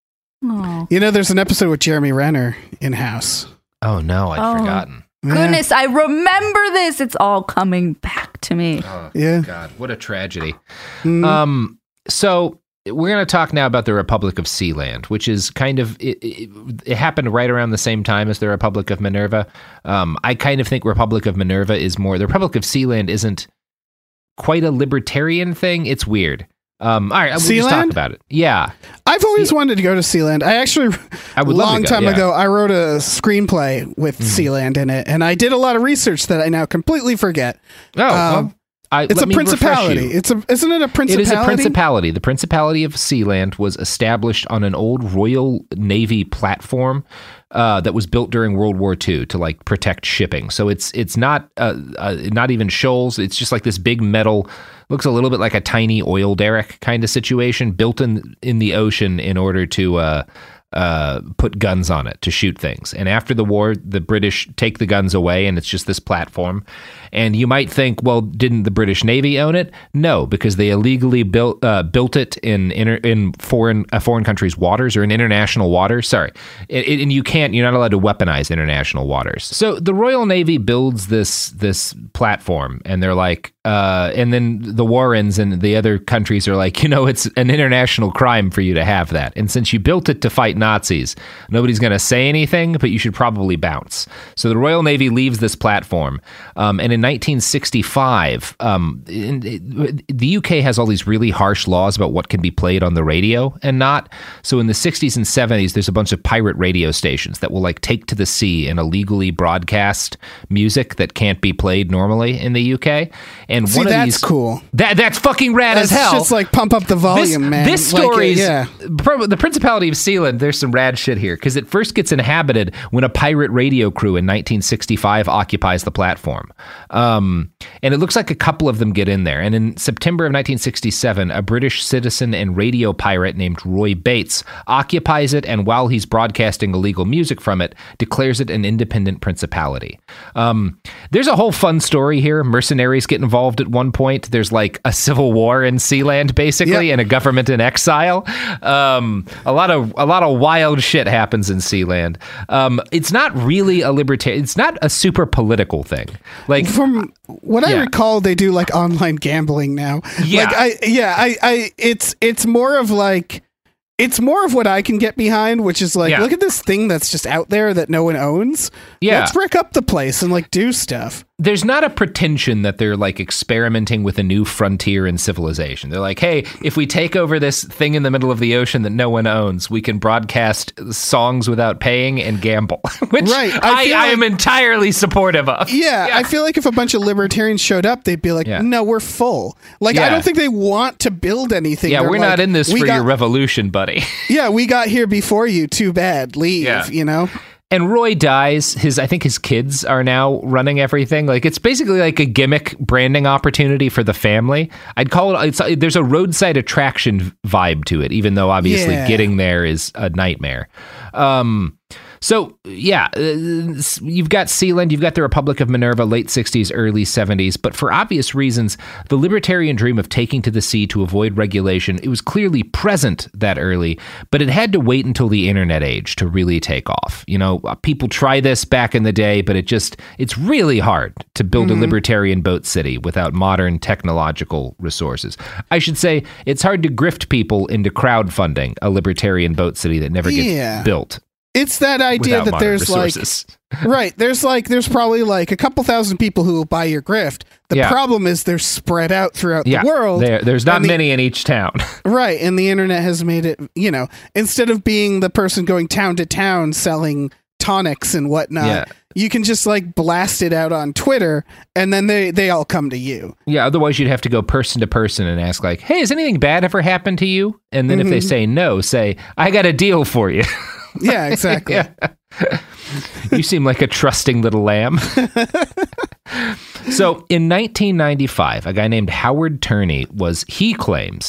Oh. You know, there's an episode with Jeremy Renner in House. Oh, no, I'd Oh. forgotten. Goodness, I remember this. It's all coming back to me. Oh, yeah. God, what a tragedy. Mm. Um, so we're going to talk now about the Republic of Sealand, which is kind of, it, it, it happened right around the same time as the Republic of Minerva. Um, I kind of think Republic of Minerva is more, the Republic of Sealand isn't quite a libertarian thing. It's weird. Um, all right, we'll just talk about it. Yeah. I've always wanted to go to Sealand. I actually, I would a long love to go, time yeah. ago, I wrote a screenplay with mm. Sealand in it, and I did a lot of research that I now completely forget. Oh, um, well, I, it's let a me principality. refresh you. It's a, isn't it a principality? It is a principality. The Principality of Sealand was established on an old Royal Navy platform uh, that was built during World War Two to like protect shipping. So it's it's not uh, uh, not even shoals. It's just like this big metal. Looks a little bit like a tiny oil derrick kind of situation built in in the ocean in order to uh, uh, put guns on it to shoot things. And after the war, the British take the guns away, and it's just this platform. And you might think, well, didn't the British Navy own it? No, because they illegally built uh, built it in inter- in foreign a foreign country's waters or in international waters. Sorry, it, it, and you can't. You're not allowed to weaponize international waters. So the Royal Navy builds this this platform, and they're like, uh, and then the Warrens and the other countries are like, you know, it's an international crime for you to have that. And since you built it to fight Nazis, nobody's going to say anything, but you should probably bounce. So the Royal Navy leaves this platform, um, and in nineteen sixty-five, um, in, in, the U K has all these really harsh laws about what can be played on the radio and not. So in the sixties and seventies, there's a bunch of pirate radio stations that will like take to the sea and illegally broadcast music that can't be played normally in the U K. And See, one of that's these, cool. That that's fucking rad that's as hell. Just like pump up the volume, this, man. This like, story's yeah. the Principality of Sealand. There's some rad shit here because it first gets inhabited when a pirate radio crew in nineteen sixty-five occupies the platform. Um, and it looks like a couple of them get in there. And in September of nineteen sixty-seven, a British citizen and radio pirate named Roy Bates occupies it, and while he's broadcasting illegal music from it, declares it an independent principality. Um, there's a whole fun story here. Mercenaries get involved at one point. There's like a civil war in Sealand, basically, yep. and a government in exile. Um, a lot of a lot of wild shit happens in Sealand. Um, it's not really a libertarian. It's not a super political thing. Like from what yeah. I recall, they do like online gambling now. Yeah, like I yeah I I it's it's more of like. It's more of what I can get behind, which is like, yeah. look at this thing that's just out there that no one owns. Yeah. Let's brick up the place and like do stuff. There's not a pretension that they're like experimenting with a new frontier in civilization. They're like, hey, if we take over this thing in the middle of the ocean that no one owns, we can broadcast songs without paying and gamble, which right. I, I, like, I am entirely supportive of. Yeah, yeah, I feel like if a bunch of libertarians showed up, they'd be like, yeah. no, we're full. Like, yeah. I don't think they want to build anything. Yeah, They're we're like, not in this for got, your revolution, buddy. Yeah, we got here before you. Too bad. Leave, yeah. you know? And Roy dies. His, I think his kids are now running everything. Like it's basically like a gimmick branding opportunity for the family. I'd call it. It's, there's a roadside attraction vibe to it, even though obviously yeah. getting there is a nightmare. Um, so yeah, uh, you've got Sealand, you've got the Republic of Minerva, late sixties, early seventies. But for obvious reasons, the libertarian dream of taking to the sea to avoid regulation, it was clearly present that early, but it had to wait until the internet age to really take off. You know, people try this back in the day, but it just, it's really hard to build mm-hmm. a libertarian boat city without modern technological resources. I should say it's hard to grift people into crowdfunding a libertarian boat city that never gets yeah. built. It's that idea that there's resources. like, right, there's like, there's probably like a couple thousand people who will buy your grift. The yeah. problem is they're spread out throughout yeah, the world. There, there's not the, many in each town. Right, and the internet has made it, you know, instead of being the person going town to town selling tonics and whatnot, yeah. you can just like blast it out on Twitter and then they, they all come to you. Yeah, otherwise you'd have to go person to person and ask like, hey, has anything bad ever happened to you? And then mm-hmm. if they say no, say, I got a deal for you. Yeah, exactly. yeah. You seem like a trusting little lamb. So in nineteen ninety-five, a guy named Howard Turney was, he claims,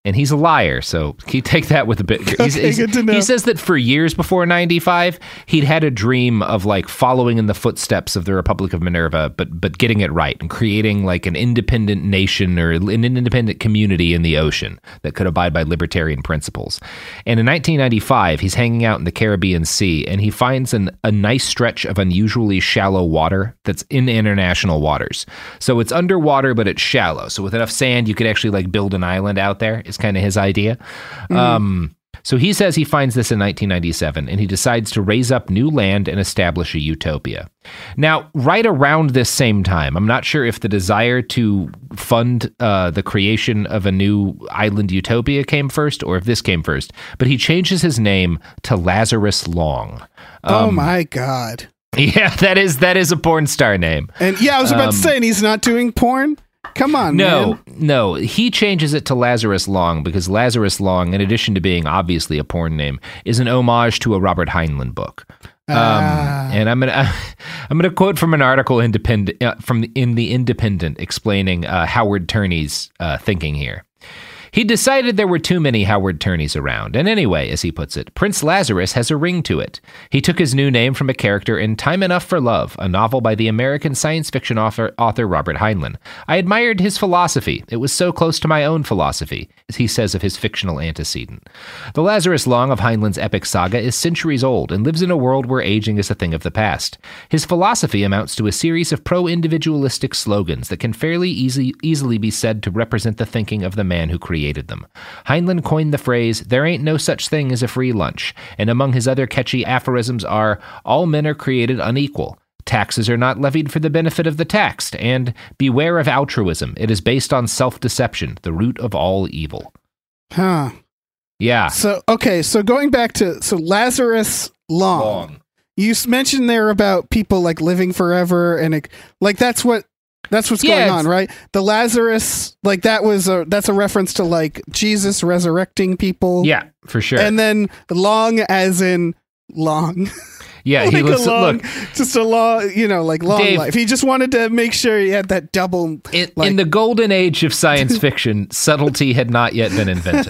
And he's a liar, so he take that with a bit. He's, Okay, he's, good to know. He says that for years before ninety-five, he'd had a dream of like following in the footsteps of the Republic of Minerva, but but getting it right and creating like an independent nation or an independent community in the ocean that could abide by libertarian principles. And in nineteen ninety-five, he's hanging out in the Caribbean Sea, and he finds an, a nice stretch of unusually shallow water that's in international waters. So it's underwater, but it's shallow. So with enough sand, you could actually like build an island out there. It's kind of his idea. Mm-hmm. Um, so he says he finds this in nineteen ninety-seven, and he decides to raise up new land and establish a utopia. Now, right around this same time, I'm not sure if the desire to fund uh, the creation of a new island utopia came first or if this came first, but he changes his name to Lazarus Long. Um, oh my God. Yeah, that is that is a porn star name. And yeah, I was about Um, to say, and he's not doing porn? Come on, No, man. no. He changes it to Lazarus Long because Lazarus Long, in addition to being obviously a porn name, is an homage to a Robert Heinlein book. Um, Ah. and I'm gonna I'm gonna quote from an article independent uh, from the, in the Independent explaining uh, Howard Turney's uh, thinking here. He decided there were too many Howard Turneys around, and anyway, as he puts it, Prince Lazarus has a ring to it. He took his new name from a character in Time Enough for Love, a novel by the American science fiction author, author Robert Heinlein. I admired his philosophy. It was so close to my own philosophy, as he says of his fictional antecedent. The Lazarus Long of Heinlein's epic saga is centuries old and lives in a world where aging is a thing of the past. His philosophy amounts to a series of pro-individualistic slogans that can fairly easy, easily be said to represent the thinking of the man who created them. Heinlein coined the phrase, "There ain't no such thing as a free lunch," and among his other catchy aphorisms are, "All men are created unequal. Taxes are not levied for the benefit of the taxed," and "Beware of altruism. It is based on self-deception, the root of all evil." Huh. Yeah. So, okay, so going back to, so Lazarus Long. Long. You s- mentioned there about people like living forever and it, like that's what, That's what's Yeah, going it's- on, right? The Lazarus, like that was a that's a reference to like Jesus resurrecting people. Yeah, for sure. And then long as in long. Yeah, like he a was long, look just a long, you know, like long Dave- life. He just wanted to make sure he had that double. in, like, in the golden age of science fiction, subtlety had not yet been invented.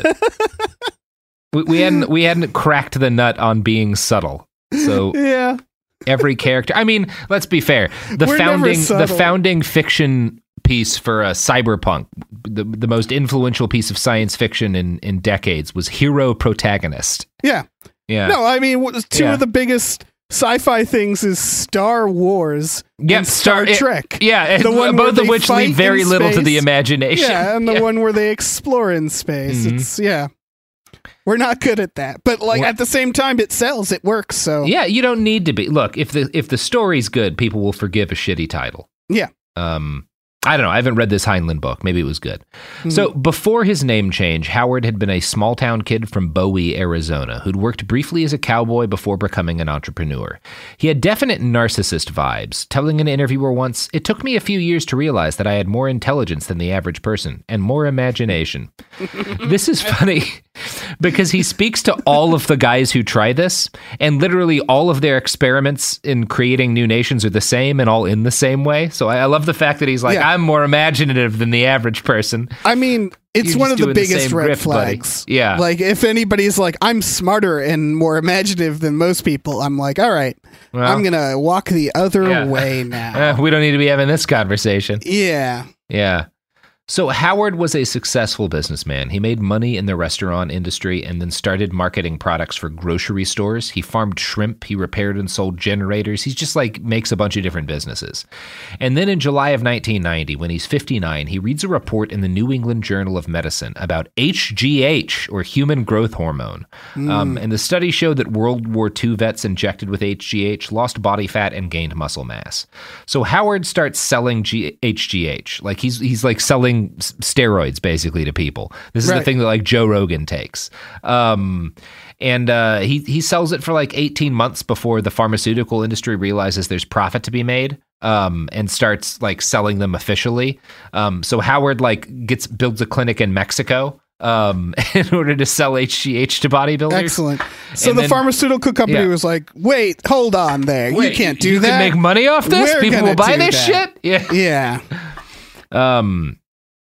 we, we hadn't we hadn't cracked the nut on being subtle. So yeah. every character. I mean, let's be fair. The We're never founding the subtle. founding fiction piece for uh, cyberpunk, the the most influential piece of science fiction in in decades, was hero protagonist. Yeah. Yeah. No, I mean, what- two Yeah. of the biggest sci-fi things is Star Wars Yep, and Star, Star- it- Trek. yeah, the it- one both where of they which leave fight very in little to the space. imagination. Yeah, and the Yeah. one where they explore in space. Mhm. It's yeah. We're not good at that. But like We're- at the same time it sells, it works, so Yeah, you don't need to be. Look, if the if the story's good, people will forgive a shitty title. Yeah. Um, I don't know. I haven't read this Heinlein book. Maybe it was good. Mhm. So before his name change, Howard had been a small town kid from Bowie, Arizona, who'd worked briefly as a cowboy before becoming an entrepreneur. He had definite narcissist vibes, telling an interviewer once, "It took me a few years to realize that I had more intelligence than the average person and more imagination." This is funny because he speaks to all of the guys who try this, and literally all of their experiments in creating new nations are the same and all in the same way. So I, I love the fact that he's like, Yeah. I'm more imaginative than the average person. I mean, it's You're one just of the doing the biggest same red grift, buddy. flags. Yeah. Like if anybody's like, I'm smarter and more imaginative than most people, I'm like, all right, Well, I'm gonna walk the other yeah. way now. Eh, we don't need to be having this conversation. Yeah. Yeah. So Howard was a successful businessman. He made money in the restaurant industry and then started marketing products for grocery stores. He farmed shrimp. He repaired and sold generators. He's just like makes a bunch of different businesses. And then in July of nineteen ninety, when he's fifty-nine, he reads a report in the New England Journal of Medicine about H G H, or human growth hormone. Mm. Um, and the study showed that World War Two vets injected with H G H lost body fat and gained muscle mass. So Howard starts selling G- H G H. Like he's he's like selling s- steroids basically to people. This is the Right. thing that like Joe Rogan takes. Um, and uh, he he sells it for like eighteen months before the pharmaceutical industry realizes there's profit to be made. Um, and starts like selling them officially. Um, so Howard like gets builds a clinic in Mexico um, in order to sell H G H to bodybuilders. Excellent. So And the then- pharmaceutical company yeah. was like, wait, hold on there. Wait, you can't do you that. can make money off this? We're People gonna will buy do this that." shit? Yeah. Yeah. Um,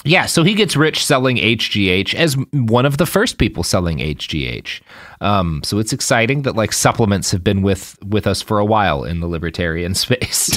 Yeah, so he gets rich selling H G H as one of the first people selling H G H. Um, so it's exciting that like supplements have been with with us for a while in the libertarian space.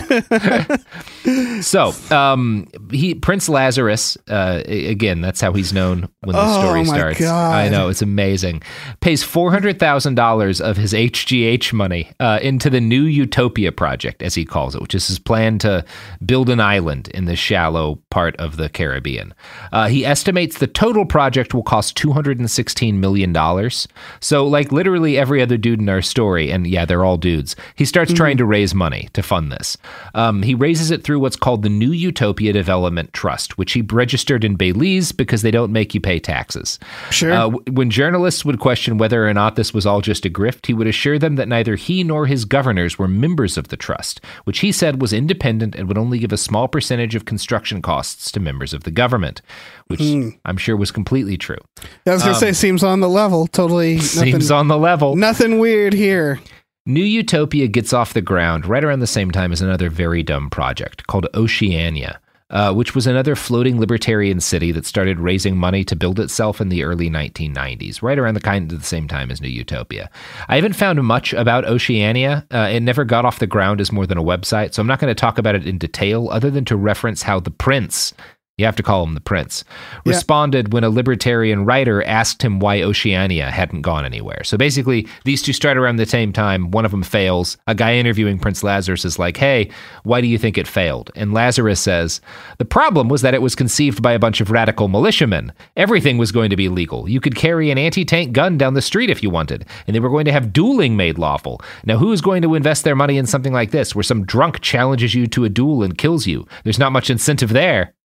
so um, he Prince Lazarus, uh, again, that's how he's known when the oh, story my starts. God. I know, it's amazing. Pays four hundred thousand dollars of his H G H money uh, into the New Utopia Project, as he calls it, which is his plan to build an island in the shallow part of the Caribbean. Uh, he estimates the total project will cost two hundred sixteen million dollars. So like literally every other dude in our story, and yeah, they're all dudes, he starts mm-hmm. trying to raise money to fund this. Um, he raises it through what's called the New Utopia Development Trust, which he registered in Belize because they don't make you pay taxes. Sure. Uh, when journalists would question whether or not this was all just a grift, he would assure them that neither he nor his governors were members of the trust, which he said was independent and would only give a small percentage of construction costs to members of the government, which mm. I'm sure was completely true. I was going to um, say, seems on the level. Totally. Seems on the level. Nothing weird here. New Utopia gets off the ground right around the same time as another very dumb project called Oceania, uh, which was another floating libertarian city that started raising money to build itself in the early nineteen nineties, right around the kind of the same time as New Utopia. I haven't found much about Oceania. Uh, it never got off the ground as more than a website, so I'm not going to talk about it in detail other than to reference how the Prince, you have to call him the Prince, yeah. responded when a libertarian writer asked him why Oceania hadn't gone anywhere. So basically, these two start around the same time. One of them fails. A guy interviewing Prince Lazarus is like, hey, why do you think it failed? And Lazarus says, the problem was that it was conceived by a bunch of radical militiamen. Everything was going to be legal. You could carry an anti-tank gun down the street if you wanted, and they were going to have dueling made lawful. Now, who is going to invest their money in something like this, where some drunk challenges you to a duel and kills you? There's not much incentive there.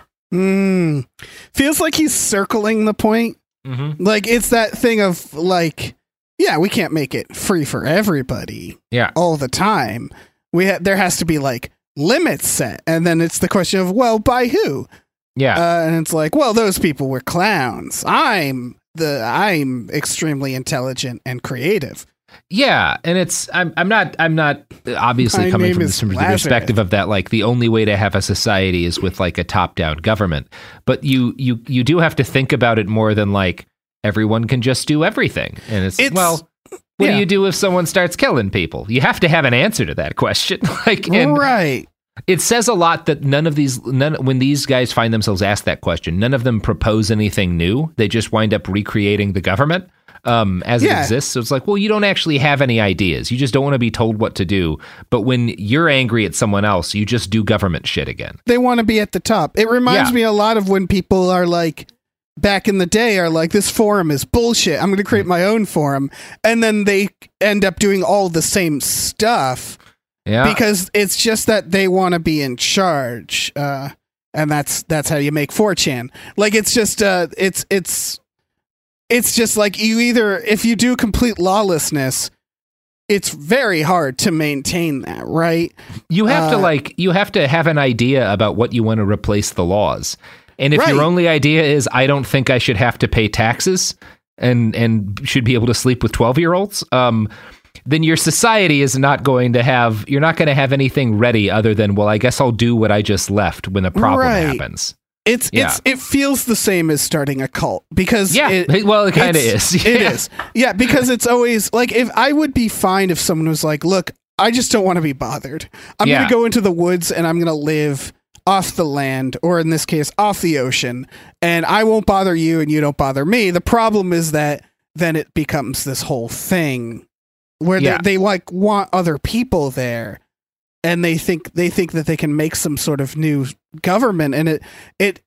Mm. Feels like he's circling the point. Mm-hmm. Like it's that thing of like, yeah, we can't make it free for everybody. Yeah, all the time. We ha- there has to be like limits set, and then it's the question of, well, by who? Yeah, uh, and it's like, well, those people were clowns. I'm the I'm extremely intelligent and creative. Yeah, and it's I'm I'm not I'm not obviously My coming name from, is from the Lazarus. perspective of that, like the only way to have a society is with like a top-down government. But you you you do have to think about it more than like everyone can just do everything. And it's, It's- well, what yeah. do you do if someone starts killing people? You have to have an answer to that question. like and Right. It says a lot that none of these none when these guys find themselves asked that question, none of them propose anything new. They just wind up recreating the government. Um, as Yeah. it exists. So it's like, well, you don't actually have any ideas. You just don't want to be told what to do. But when you're angry at someone else, you just do government shit again. They want to be at the top. It reminds Yeah. me a lot of when people are like, back in the day, are like, this forum is bullshit. I'm going to create my own forum. And then they end up doing all the same stuff. Yeah. Because it's just that they want to be in charge. Uh, and that's that's how you make four chan. Like, it's just, uh, it's, it's, it's just like you either, if you do complete lawlessness, it's very hard to maintain that, right? You have Uh, to like, you have to have an idea about what you want to replace the laws. And if Right. your only idea is, I don't think I should have to pay taxes and, and should be able to sleep with twelve year olds, um, then your society is not going to have, you're not going to have anything ready other than, well, I guess I'll do what I just left when a problem Right. happens. It's Yeah. it's it feels the same as starting a cult because Yeah, it, well, it kinda it's- is. It Yeah. is. Yeah, because it's always like, if I would be fine if someone was like, look, I just don't want to be bothered. I'm Yeah. going to go into the woods and I'm going to live off the land, or in this case, off the ocean, and I won't bother you and you don't bother me. The problem is that then it becomes this whole thing where Yeah. they, they like want other people there. And they think they think that they can make some sort of new government, and it it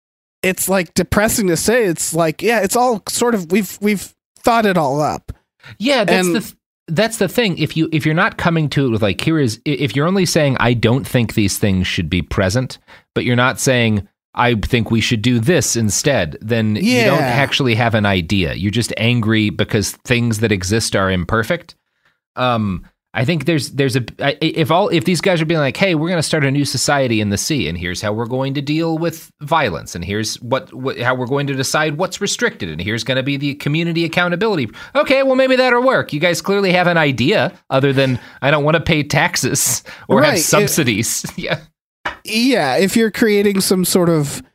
it's like depressing to say. It's like, yeah, it's all sort of we've we've thought it all up. Yeah, that's And- the th- that's the thing. If you if you're not coming to it with like, here is, if you're only saying I don't think these things should be present, but you're not saying I think we should do this instead, then you don't Yeah. actually have an idea. You're just angry because things that exist are imperfect. Um, I think there's there's a I- if all if these guys are being like, hey, we're going to start a new society in the sea, and here's how we're going to deal with violence, and here's what, what how we're going to decide what's restricted, and here's going to be the community accountability. Okay, well maybe that'll work. You guys clearly have an idea other than I don't want to pay taxes or Right, have it- subsidies. yeah, Yeah, if you're creating some sort of,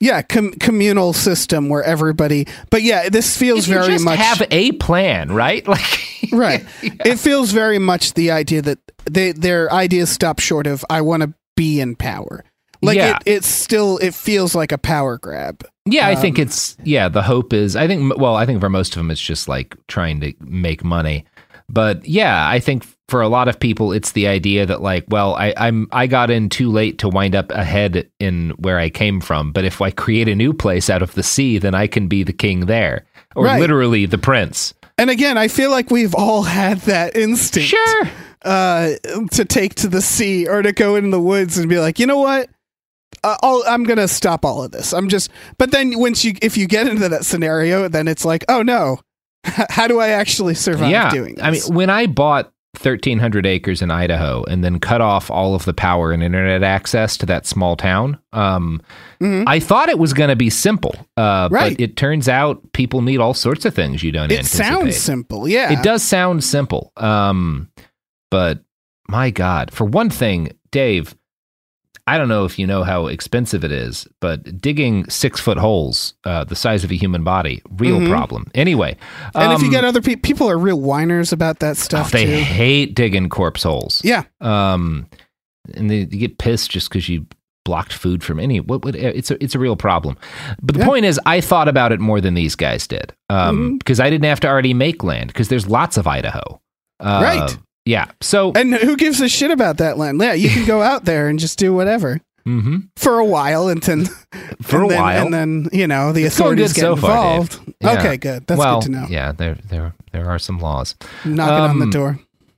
Yeah, com- communal system where everybody. But yeah, this feels if you very just much have a plan, right? Like, right. Yeah. It feels very much the idea that they their ideas stop short of I want to be in power. Like Yeah. it, it's still it feels like a power grab. Yeah, I think Um, it's yeah. The hope is, I think. Well, I think for most of them, it's just like trying to make money. But yeah, I think for a lot of people, it's the idea that like, well, I, I'm I got in too late to wind up ahead in where I came from. But if I create a new place out of the sea, then I can be the king there, or Right. literally the prince. And again, I feel like we've all had that instinct. Sure. Uh, to take to the sea or to go in the woods and be like, you know what? Uh, I'll, I'm gonna stop all of this. I'm just. But then once you, if you get into that scenario, then it's like, oh no, how do I actually survive yeah, doing this? I mean, when I bought thirteen hundred acres in Idaho and then cut off all of the power and internet access to that small town, um, Mhm. I thought it was going to be simple. Uh, Right. But it turns out people need all sorts of things you don't it anticipate. sounds simple, yeah. It does sound simple. Um, but my God, for one thing, Dave, I don't know if you know how expensive it is, but digging six foot holes, uh, the size of a human body, real Mhm. problem. Anyway. And if you um, get other people, people are real whiners about that stuff they too. hate digging corpse holes. Yeah. Um, and they, they get pissed just because you blocked food from any. What would it's a it's a real problem. But the Yeah. point is, I thought about it more than these guys did, um, Mhm. because I didn't have to already make land because there's lots of Idaho. Uh, Right. Yeah. So And who gives a shit about that land? Yeah, you can go out there and just do whatever mhm. for a while, and then For and a then, while. and then you know the It's going authorities good get so far, Dave. involved. Yeah. Okay, good. That's well, good to know. Yeah, there there there are some laws Knocking on the Um, door.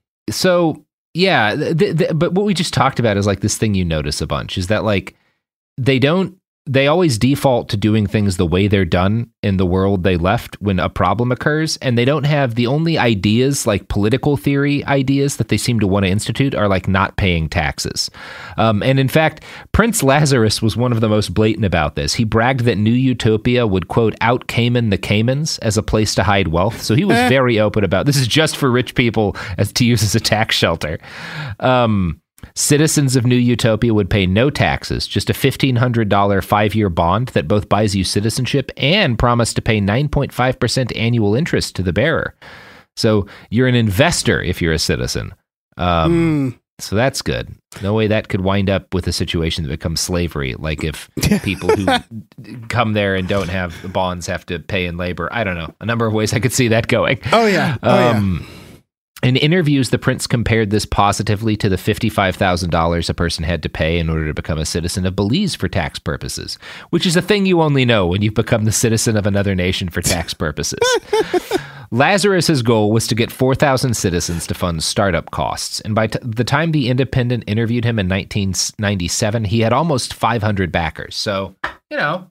So yeah, th- th- but what we just talked about is like this thing you notice a bunch is that like they don't they always default to doing things the way they're done in the world they left when a problem occurs, and they don't have the only ideas like political theory ideas that they seem to want to institute are like not paying taxes. Um, and in fact, Prince Lazarus was one of the most blatant about this. He bragged that New Utopia would quote out Cayman the Caymans as a place to hide wealth. So he was Eh. very open about this is just for rich people as to use as a tax shelter. Um, Citizens of New Utopia would pay no taxes, just a fifteen hundred dollars five-year bond that both buys you citizenship and promise to pay nine point five percent annual interest to the bearer. So you're an investor if you're a citizen. Um, Mm. So that's good. No way that could wind up with a situation that becomes slavery, like if people who come there and don't have the bonds have to pay in labor. I don't know. A number of ways I could see that going. Oh yeah. Oh Um, In interviews, the prince compared this positively to the fifty-five thousand dollars a person had to pay in order to become a citizen of Belize for tax purposes, which is a thing you only know when you've become the citizen of another nation for tax purposes. Lazarus's goal was to get four thousand citizens to fund startup costs, and by t- the time The Independent interviewed him in nineteen ninety-seven, he had almost five hundred backers. So, you know,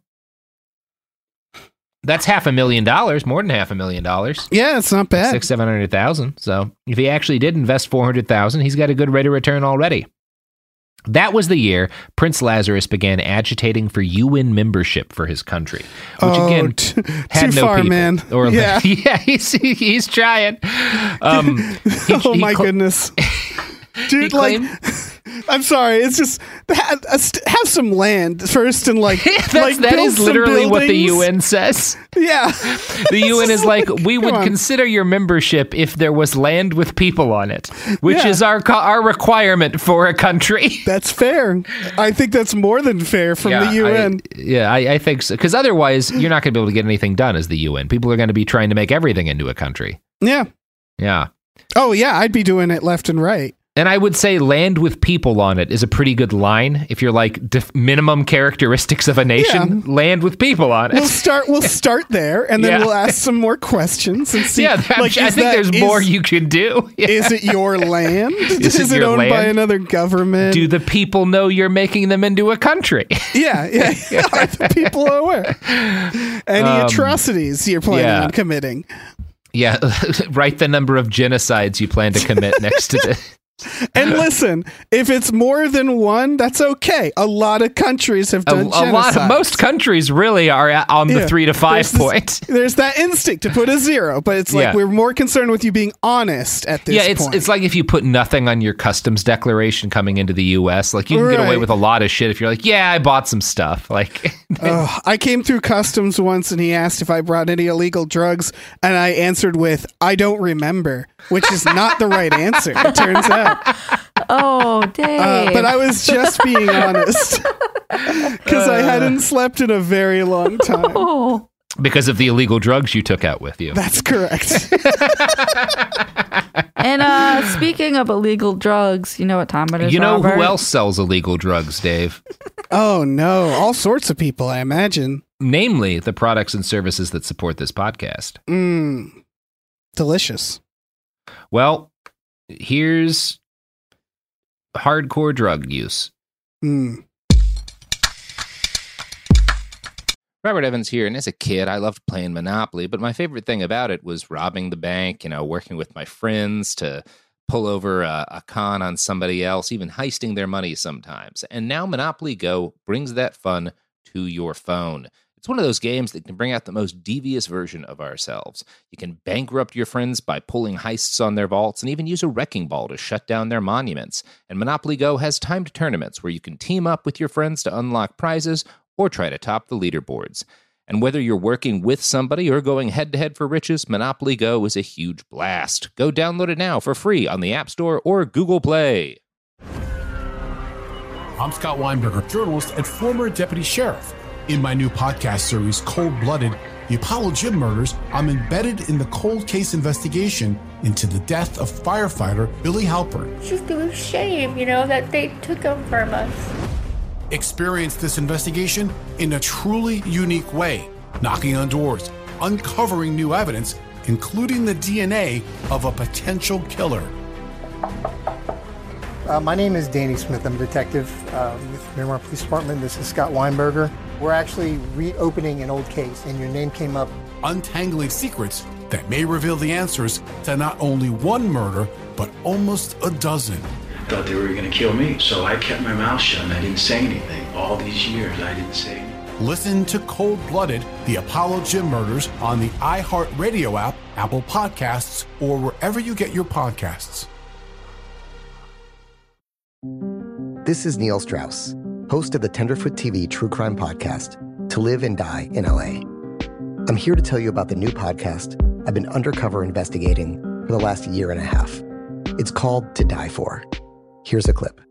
that's half a million dollars, more than half a million dollars. Yeah, it's not bad. Six, seven hundred thousand. So if he actually did invest four hundred thousand, he's got a good rate of return already. That was the year Prince Lazarus began agitating for U N membership for his country, which Oh, again t- had too no far, people. man. Or Yeah. yeah, he's he's trying. Um, he- oh he my cl- goodness, he dude! Like, claimed- I'm sorry. It's just have, have some land first and like, That's, like that build is some literally what the buildings. U N says. Yeah, The U N is like, we would Come on. consider your membership if there was land with people on it, which Yeah. is our co- our requirement for a country. That's fair. I think that's more than fair from the U N. I, yeah, I, I think so. Because otherwise, you're not going to be able to get anything done as the U N. People are going to be trying to make everything into a country. Yeah. Yeah. Oh yeah, I'd be doing it left and right. And I would say land with people on it is a pretty good line. If you're like def- minimum characteristics of a nation, land with people on it. We'll start. We'll start there, and then Yeah. we'll ask some more questions and see. yeah, I'm- like, I is think that- there's is- more you can do. Yeah. Is it your land? Is Is, it it, your owned by land? another government? Do the people know you're making them into a country? yeah, yeah. Are the people aware? Any Um, atrocities you're planning yeah. on committing? Yeah, write the number of genocides you plan to commit next to the And listen, if it's more than one, that's okay. A lot of countries have done a, a lot of most countries really are at, on the yeah. three to five there's this, point. There's that instinct to put a zero, but it's like yeah. we're more concerned with you being honest at this yeah, it's, point. Yeah, it's like if you put nothing on your customs declaration coming into the U S, like you can right. get away with a lot of shit if you're like, yeah, I bought some stuff. Like, oh, I came through customs once and he asked if I brought any illegal drugs, and I answered with, I don't remember, which is not the right answer, it turns out. Oh, dang. Uh, but I was just being honest because uh, I hadn't slept in a very long time. Oh. Because of the illegal drugs you took out with you. That's correct. And uh, speaking of illegal drugs, you know what time it is, You know Robert? who else sells illegal drugs, Dave? Oh, no. All sorts of people, I imagine. Namely, the products and services that support this podcast. Mmm. Delicious. Well, here's hardcore drug use. Mm. Robert Evans here, and as a kid, I loved playing Monopoly, but my favorite thing about it was robbing the bank, you know, working with my friends to pull over a, a con on somebody else, even heisting their money sometimes. And now Monopoly Go brings that fun to your phone. It's one of those games that can bring out the most devious version of ourselves. You can bankrupt your friends by pulling heists on their vaults and even use a wrecking ball to shut down their monuments. And Monopoly Go has timed tournaments where you can team up with your friends to unlock prizes or try to top the leaderboards. And whether you're working with somebody or going head-to-head for riches, Monopoly Go is a huge blast. Go download it now for free on the App Store or Google Play. I'm Scott Weinberger, journalist and former deputy sheriff. In my new podcast series, Cold Blooded, The Apollo Gym Murders, I'm embedded in the cold case investigation into the death of firefighter Billy Halpern. It's just a shame, you know, that they took him from us. Experience this investigation in a truly unique way, knocking on doors, uncovering new evidence, including the D N A of a potential killer. Uh, my name is Danny Smith. I'm a detective uh, with Miramar Police Department. This is Scott Weinberger. We're actually reopening an old case, and your name came up. Untangling secrets that may reveal the answers to not only one murder, but almost a dozen. I thought they were going to kill me, so I kept my mouth shut and I didn't say anything. All these years, I didn't say anything. Listen to Cold Blooded, The Apollo Gym Murders on the iHeartRadio app, Apple Podcasts, or wherever you get your podcasts. This is Neil Strauss, host of the Tenderfoot T V true crime podcast, To Live and Die in L A. I'm here to tell you about the new podcast I've been undercover investigating for the last year and a half. It's called To Die For. Here's a clip.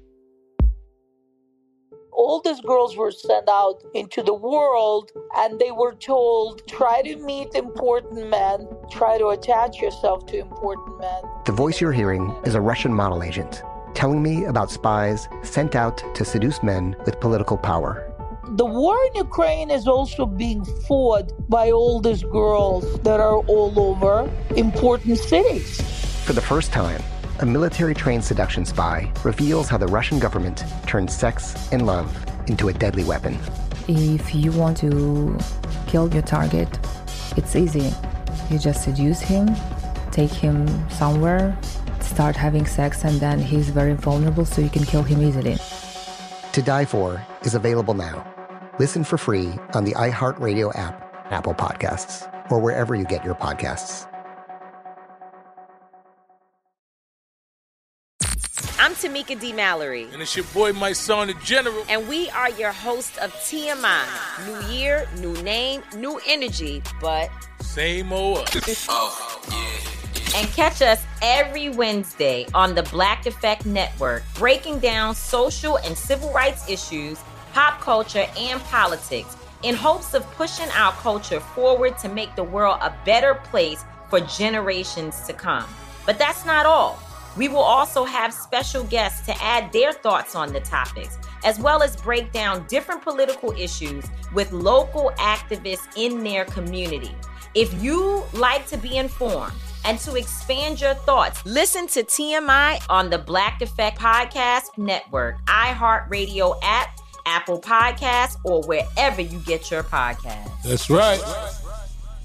All these girls were sent out into the world and they were told, try to meet important men, try to attach yourself to important men. The voice you're hearing is a Russian model agent telling me about spies sent out to seduce men with political power. The war in Ukraine is also being fought by all these girls that are all over important cities. For the first time, a military-trained seduction spy reveals how the Russian government turned sex and love into a deadly weapon. If you want to kill your target, it's easy. You just seduce him, take him somewhere, start having sex, and then he's very vulnerable, so you can kill him easily. To Die For is available now. Listen for free on the iHeartRadio app, Apple Podcasts, or wherever you get your podcasts. I'm Tamika D. Mallory. And it's your boy, my son, the General. And we are your hosts of T M I. New year, new name, new energy, but same old us. Oh, yeah. And catch us every Wednesday on the Black Effect Network, breaking down social and civil rights issues, pop culture, and politics in hopes of pushing our culture forward to make the world a better place for generations to come. But that's not all. We will also have special guests to add their thoughts on the topics, as well as break down different political issues with local activists in their community. If you like to be informed and to expand your thoughts, listen to T M I on the Black Effect Podcast Network, iHeartRadio app, Apple Podcasts, or wherever you get your podcasts. That's right.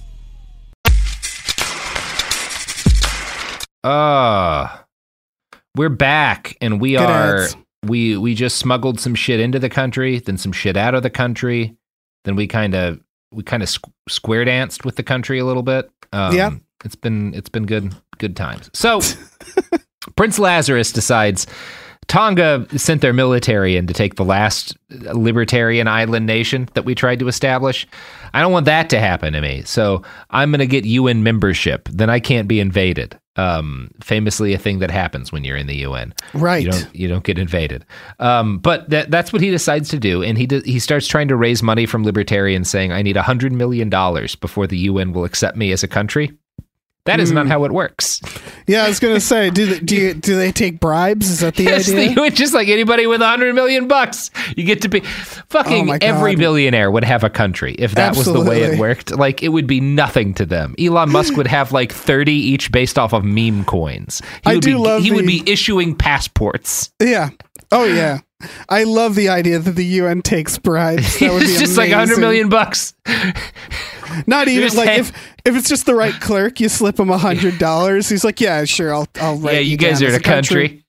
Ah. Uh, we're back, and we Good are ads. we we just smuggled some shit into the country, then some shit out of the country, then we kind of we kind of squ- square danced with the country a little bit. Um, Yeah. it's been it's been good good times. So Prince Lazarus decides Tonga sent their military in to take the last libertarian island nation that we tried to establish. I don't want that to happen to me. So I'm going to get U N membership. Then I can't be invaded. Um, famously a thing that happens when you're in the U N. Right. You don't, you don't get invaded. Um, but that, that's what he decides to do. And he do, he starts trying to raise money from libertarians saying, I need one hundred million dollars before the U N will accept me as a country. That is Mm. not how it works. Yeah, I was gonna say, do they, do you, do they take bribes? Is that the Yes, idea? the U N, just like anybody with a hundred million bucks, you get to be. Fucking Oh my every God. billionaire would have a country if that was the way it Absolutely. worked. Like it would be nothing to them. Elon Musk would have like thirty each based off of meme coins. He I would do be, love He would the- be issuing passports. Yeah. Oh yeah. I love the idea that the U N takes bribes. That would be It's just like a hundred amazing. million bucks. Not even just like hang- if if it's just the right clerk, you slip him a hundred dollars. He's like, yeah, sure, I'll I'll write Yeah, you guys down are as in a country.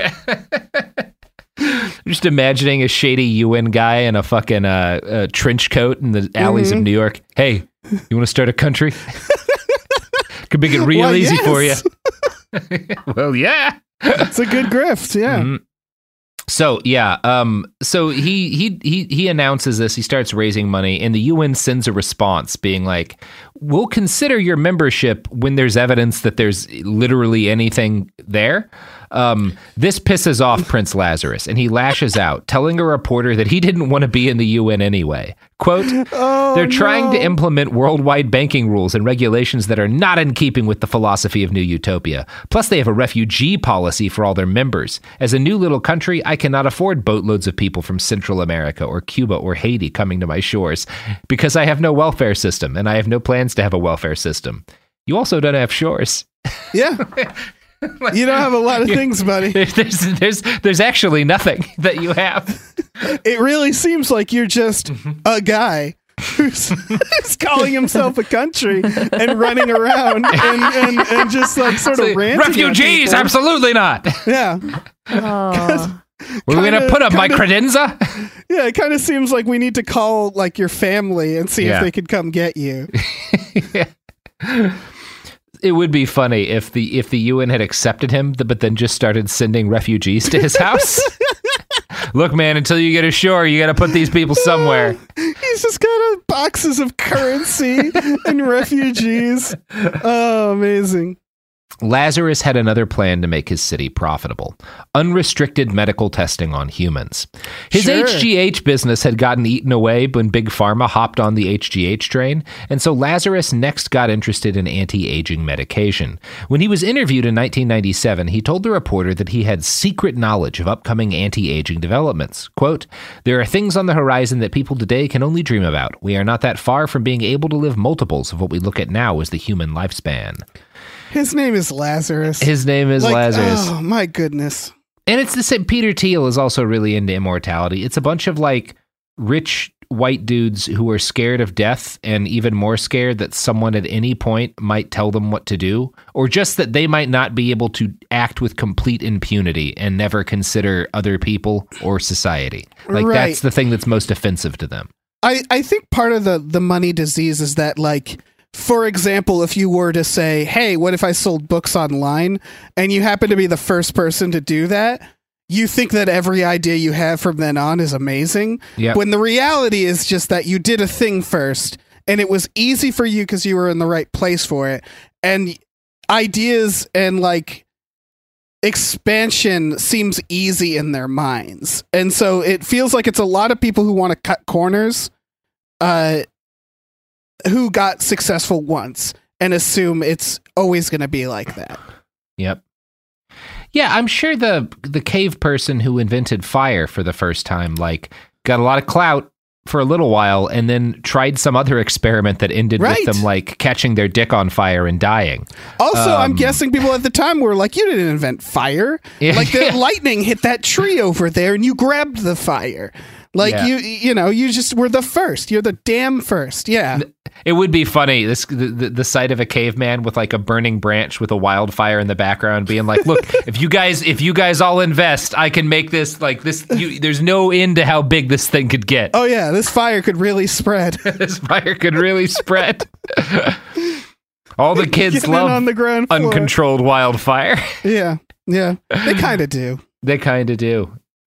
I'm just imagining a shady U N guy in a fucking uh, uh, trench coat in the alleys Mhm. of New York. Hey, you want to start a country? Could make it real Why, easy for you. yes. Well, yeah. It's a good grift. Yeah. Mhm. So yeah, um, so he he he he announces this. He starts raising money, and the U N sends a response, being like, "We'll consider your membership when there's evidence that there's literally anything there." Um, this pisses off Prince Lazarus, and he lashes out, telling a reporter that he didn't want to be in the U N anyway. Quote, Oh, they're trying to no. implement worldwide banking rules and regulations that are not in keeping with the philosophy of New Utopia. Plus, they have a refugee policy for all their members. As a new little country, I cannot afford boatloads of people from Central America or Cuba or Haiti coming to my shores because I have no welfare system, and I have no plans to have a welfare system. You also don't have shores. Yeah. You don't have a lot of You- things, buddy. There's, there's, there's, there's actually nothing that you have. It really seems like you're just a guy who's, who's calling himself a country and running around and, and, and just like sort of So, ranting at refugees, people. absolutely not. Yeah. Oh. We're going to Kinda- put up my kinda- credenza. Yeah, it kind of seems like we need to call like your family and see Yeah. if they could come get you. It would be funny if the if the U N had accepted him, but then just started sending refugees to his house. Look, man, until you get ashore, you got to put these people somewhere. He's just got a boxes of currency and refugees. Oh, amazing. Lazarus had another plan to make his city profitable: unrestricted medical testing on humans. His Sure. H G H business had gotten eaten away when Big Pharma hopped on the H G H train, and so Lazarus next got interested in anti-aging medication. When he was interviewed in nineteen ninety-seven, he told the reporter that he had secret knowledge of upcoming anti-aging developments. Quote, "There are things on the horizon that people today can only dream about. We are not that far from being able to live multiples of what we look at now as the human lifespan." His name is Lazarus. His name is Like, Lazarus. Oh, my goodness. And it's the same. Peter Thiel is also really into immortality. It's a bunch of like rich white dudes who are scared of death and even more scared that someone at any point might tell them what to do, or just that they might not be able to act with complete impunity and never consider other people or society. Like Right. that's the thing that's most offensive to them. I, I think part of the, the money disease is that, like, for example, if you were to say, hey, what if I sold books online, and you happen to be the first person to do that, you think that every idea you have from then on is amazing. Yep. When the reality is just that you did a thing first, and it was easy for you because you were in the right place for it. And ideas and like expansion seems easy in their minds. And so it feels like it's a lot of people who want to cut corners, uh, who got successful once and assume it's always going to be like that. Yep. Yeah, I'm sure the the cave person who invented fire for the first time, like, got a lot of clout for a little while and then tried some other experiment that ended Right. with them, like, catching their dick on fire and dying. Also, I'm Um, guessing people at the time were like, you didn't invent fire. Yeah. Like the lightning hit that tree over there and you grabbed the fire. Like Yeah. you, you know, you just were the first. You're the damn first. Yeah. It would be funny, this the, the, the sight of a caveman with like a burning branch with a wildfire in the background being like, look, if you guys if you guys all invest, I can make this like this. You, there's no end to how big this thing could get. Oh, yeah. This fire could really spread. This fire could really spread. All the kids Getting love on the ground floor. uncontrolled wildfire. Yeah. Yeah. They kind of do. They kind of do.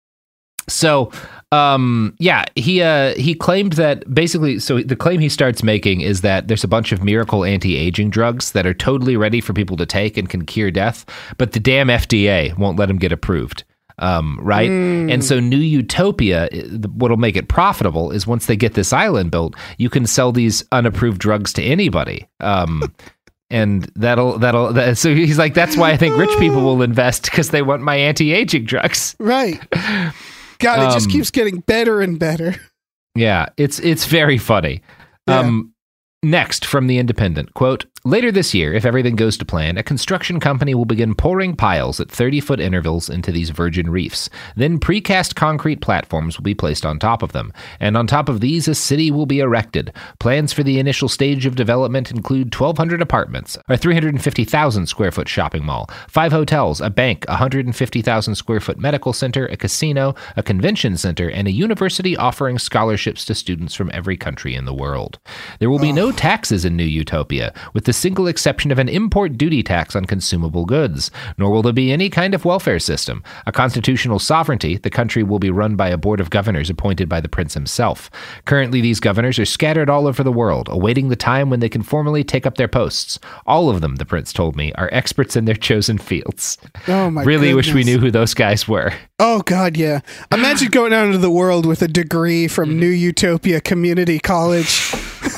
So, um, yeah, he uh, he claimed that basically, so the claim he starts making is that there's a bunch of miracle anti-aging drugs that are totally ready for people to take and can cure death, but the damn F D A won't let them get approved. Um, right. Mm. And so New Utopia, what'll make it profitable is once they get this island built, you can sell these unapproved drugs to anybody. Um, and that'll, that'll, that, so he's like, that's why I think rich people will invest because they want my anti-aging drugs. Right. God, it just Um, keeps getting better and better. Yeah, it's it's very funny. Yeah. Um, next, from The Independent, quote, later this year, if everything goes to plan, a construction company will begin pouring piles at thirty-foot intervals into these virgin reefs. Then precast concrete platforms will be placed on top of them. And on top of these, a city will be erected. Plans for the initial stage of development include twelve hundred apartments, a three hundred fifty thousand square foot shopping mall, five hotels, a bank, a one hundred fifty thousand square foot medical center, a casino, a convention center, and a university offering scholarships to students from every country in the world. There will be no taxes in New Utopia, with the single exception of an import duty tax on consumable goods. Nor will there be any kind of welfare system. A constitutional sovereignty, the country will be run by a board of governors appointed by the prince himself. Currently, these governors are scattered all over the world, awaiting the time when they can formally take up their posts. All of them, the prince told me, are experts in their chosen fields. Oh my Really wish we goodness. knew who those guys were. Oh, God, yeah. Imagine going out into the world with a degree from New Utopia Community College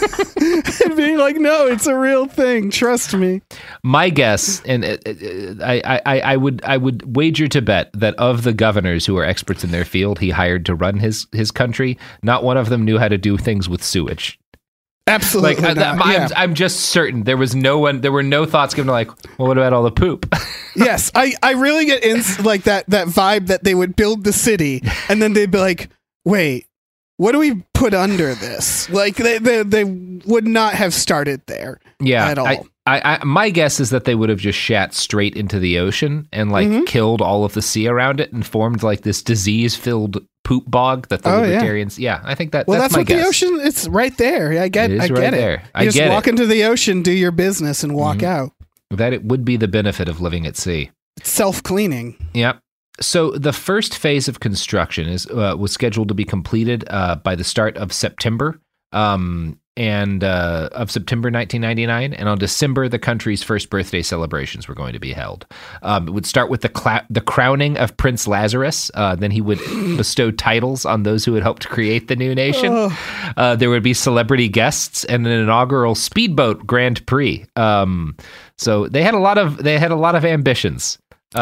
and being like, no, it's a real thing. Trust me. My guess, and uh, uh, I, I, I would, I would wager to bet that of the governors who are experts in their field, he hired to run his his country, not one of them knew how to do things with sewage. Absolutely. Like, not. I'm, Yeah. I'm just certain there was no one, there were no thoughts given to like, well, what about all the poop? Yes, I, I really get in, like that, that vibe that they would build the city and then they'd be like, wait, what do we put under this? Like they, they, they would not have started there Yeah, at all. I, I, I, my guess is that they would have just shat straight into the ocean and like Mhm. killed all of the sea around it and formed like this disease-filled poop bog that the Oh, yeah. libertarians. Yeah. I think that well, that's, that's, my what guess. the ocean, it's right there. I get, It is I get right it. there. You I just get walk it. into the ocean, do your business and walk Mhm. out. That it would be the benefit of living at sea. It's self-cleaning. Yep. So the first phase of construction is uh, was scheduled to be completed uh, by the start of September, um, and uh, of September nineteen ninety-nine, and on December, the country's first birthday celebrations were going to be held. Um, it would start with the cla- the crowning of Prince Lazarus. Uh, then he would bestow titles on those who had helped create the new nation. Oh. Uh, there would be celebrity guests and an inaugural speedboat Grand Prix. Um, so they had a lot of they had a lot of ambitions.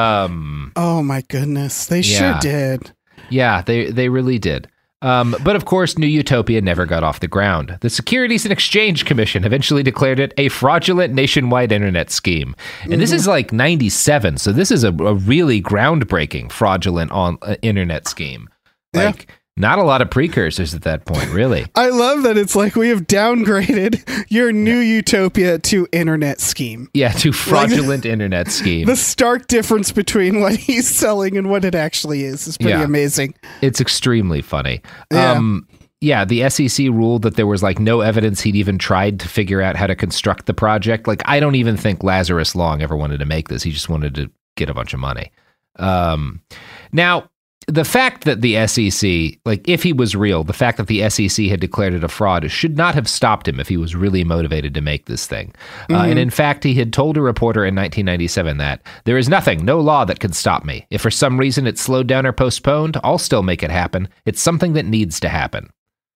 Um, Oh my goodness. They Yeah. sure did. yeah, they they really did. Um, but of course, New Utopia never got off the ground. The Securities and Exchange Commission eventually declared it a fraudulent nationwide internet scheme. And this Mhm. is like ninety-seven, so this is a, a really groundbreaking fraudulent on uh, internet scheme. Yeah. Like, not a lot of precursors at that point, really. I love that it's like we have downgraded your New Utopia to internet scheme. Yeah, to fraudulent internet scheme. The stark difference between what he's selling and what it actually is is pretty Yeah. amazing. It's extremely funny. Yeah. Um, yeah, the S E C ruled that there was like no evidence he'd even tried to figure out how to construct the project. Like, I don't even think Lazarus Long ever wanted to make this. He just wanted to get a bunch of money. Um, now, the fact that the S E C, like if he was real, the fact that the S E C had declared it a fraud should not have stopped him if he was really motivated to make this thing. Uh, Mhm. and in fact, he had told a reporter in nineteen ninety-seven that there is nothing, no law that can stop me. If for some reason it's slowed down or postponed, I'll still make it happen. It's something that needs to happen.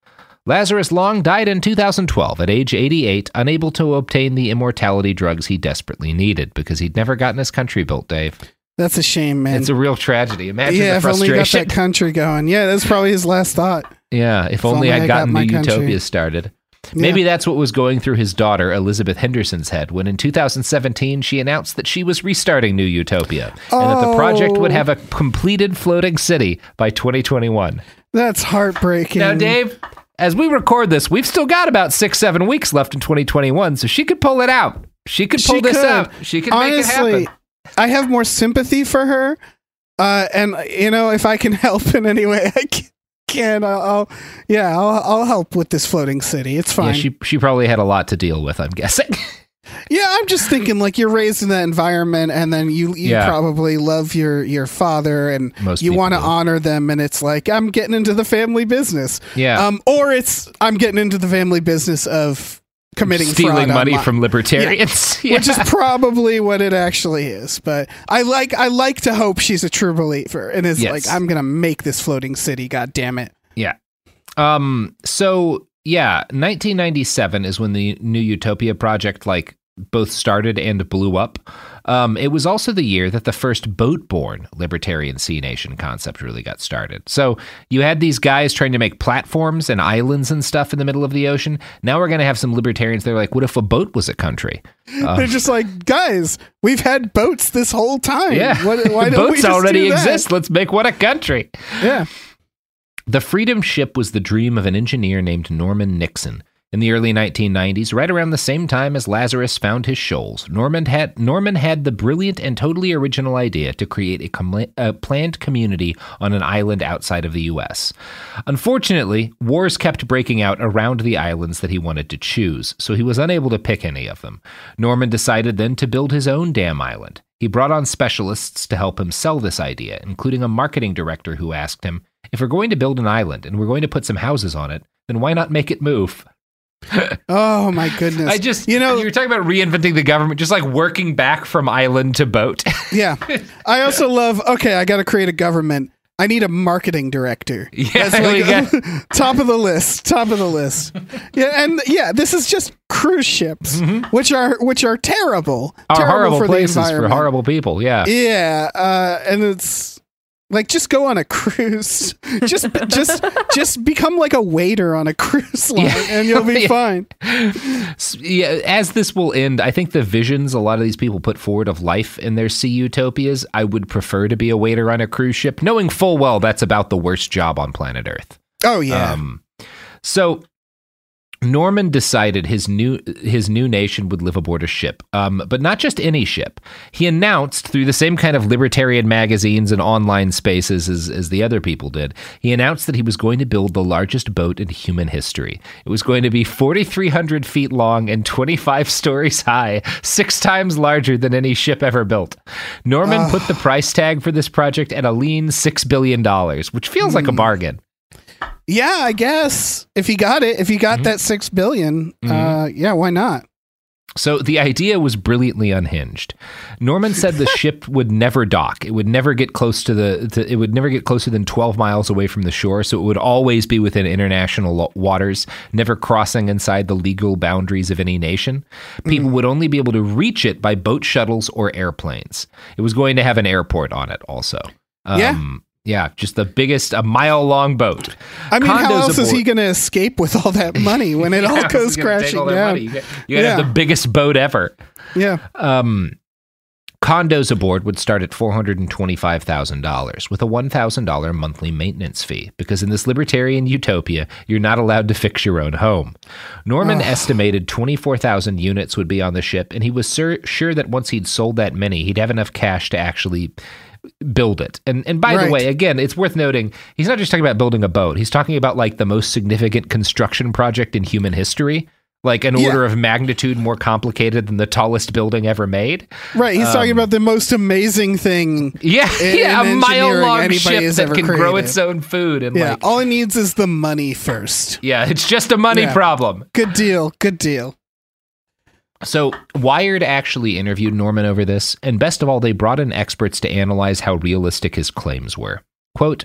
Lazarus Long died in two thousand twelve at age eighty-eight, unable to obtain the immortality drugs he desperately needed because he'd never gotten his country built, Dave. That's a shame, man. It's a real tragedy. Imagine yeah, the if only frustration. got that country going. Yeah, that's probably his last thought. Yeah, if, If only only I'd I got gotten my New country. Utopia started. Maybe that's what was going through his daughter, Elizabeth Henderson's head, when in two thousand seventeen she announced that she was restarting New Utopia and that the project would Oh. have a completed floating city by twenty twenty-one. That's heartbreaking. Now, Dave, as we record this, we've still got about six, seven weeks left in twenty twenty-one, so she could pull it out. She could pull She this could. out. She could Honestly, make it happen. I have more sympathy for her. Uh, and, you know, if I can help in any way I can, can I'll, I'll yeah, I'll, I'll help with this floating city. It's fine. Yeah, she, she probably had a lot to deal with, I'm guessing. Yeah, I'm just thinking, like, you're raised in that environment, and then you you Yeah. probably love your, your father, and Most you people want to do. honor them, and it's like, I'm getting into the family business. Yeah. Um, or it's, I'm getting into the family business of committing Stealing fraud money online. from libertarians. Yeah. Which is probably what it actually is. But I like I like to hope she's a true believer, and is Yes. like, I'm going to make this floating city, God damn it. Yeah. Um. So yeah, nineteen ninety-seven is when the New Utopia project like both started and blew up. Um. It was also the year that the first boat-borne libertarian sea nation concept really got started. So you had these guys trying to make platforms and islands and stuff in the middle of the ocean. Now we're going to have some libertarians. They're like, what if a boat was a country? Um, They're just like, guys, we've had boats this whole time. yeah. What, why don't we Boats just already do that? exist. Let's make one a country. Yeah. The Freedom Ship was the dream of an engineer named Norman Nixon. In the early nineteen nineties, right around the same time as Lazarus found his shoals, Norman had Norman had the brilliant and totally original idea to create a, com- a planned community on an island outside of the U S. Unfortunately, wars kept breaking out around the islands that he wanted to choose, so he was unable to pick any of them. Norman decided then to build his own damn island. He brought on specialists to help him sell this idea, including a marketing director who asked him, if we're going to build an island and we're going to put some houses on it, then why not make it move? Oh my goodness. I just, you know, you were talking about reinventing the government, just like working back from island to boat. Yeah. I also love, okay, I got to create a government. I need a marketing director. Yeah, That's we like, got- top of the list, top of the list. Yeah, and yeah, this is just cruise ships, which are which are terrible. Are terrible horrible for places the for environment. horrible people. Yeah. Yeah, uh, and it's like, just go on a cruise. just just just become like a waiter on a cruise line, Yeah. and you'll be Yeah. fine. S- Yeah, as this will end, I think the visions a lot of these people put forward of life in their sea utopias, I would prefer to be a waiter on a cruise ship, knowing full well that's about the worst job on planet Earth. Oh yeah. Um, so Norman decided his new his new nation would live aboard a ship, um, but not just any ship. He announced through the same kind of libertarian magazines and online spaces as, as the other people did. He announced that he was going to build the largest boat in human history. It was going to be forty-three hundred feet long and twenty-five stories high, six times larger than any ship ever built. Norman Ugh. put the price tag for this project at a lean six billion dollars, which feels like a bargain. Yeah, I guess if he got it, if he got that six billion, uh, yeah, why not? So the idea was brilliantly unhinged. Norman said the ship would never dock. It would never get close to the. To, it would never get closer than twelve miles away from the shore. So it would always be within international lo- waters, never crossing inside the legal boundaries of any nation. People would only be able to reach it by boat shuttles or airplanes. It was going to have an airport on it, also. Um, Yeah. Yeah, just the biggest, a mile long boat. I mean, how Condos else is he aboard- going to escape with all that money when it Yeah, all how's goes he gonna take crashing all that down? money? You got- you gotta yeah. have the biggest boat ever. Yeah. Um, condos aboard would start at four hundred twenty-five thousand dollars with a one thousand dollars monthly maintenance fee, because in this libertarian utopia, you're not allowed to fix your own home. Norman Ugh. estimated twenty-four thousand units would be on the ship, and he was sur- sure that once he'd sold that many, he'd have enough cash to actually build it. And and by Right. the way, again, it's worth noting, he's not just talking about building a boat. He's talking about like the most significant construction project in human history, like an Yeah. order of magnitude more complicated than the tallest building ever made. Right, he's talking Um, about the most amazing thing. Yeah, in- yeah, in a mile engineering long anybody ship has that ever can grow created. its own food. And Yeah, like, all it needs is the money first. yeah, it's just a money Yeah. problem. Good deal. Good deal. So Wired actually interviewed Norman over this, and best of all, they brought in experts to analyze how realistic his claims were. Quote,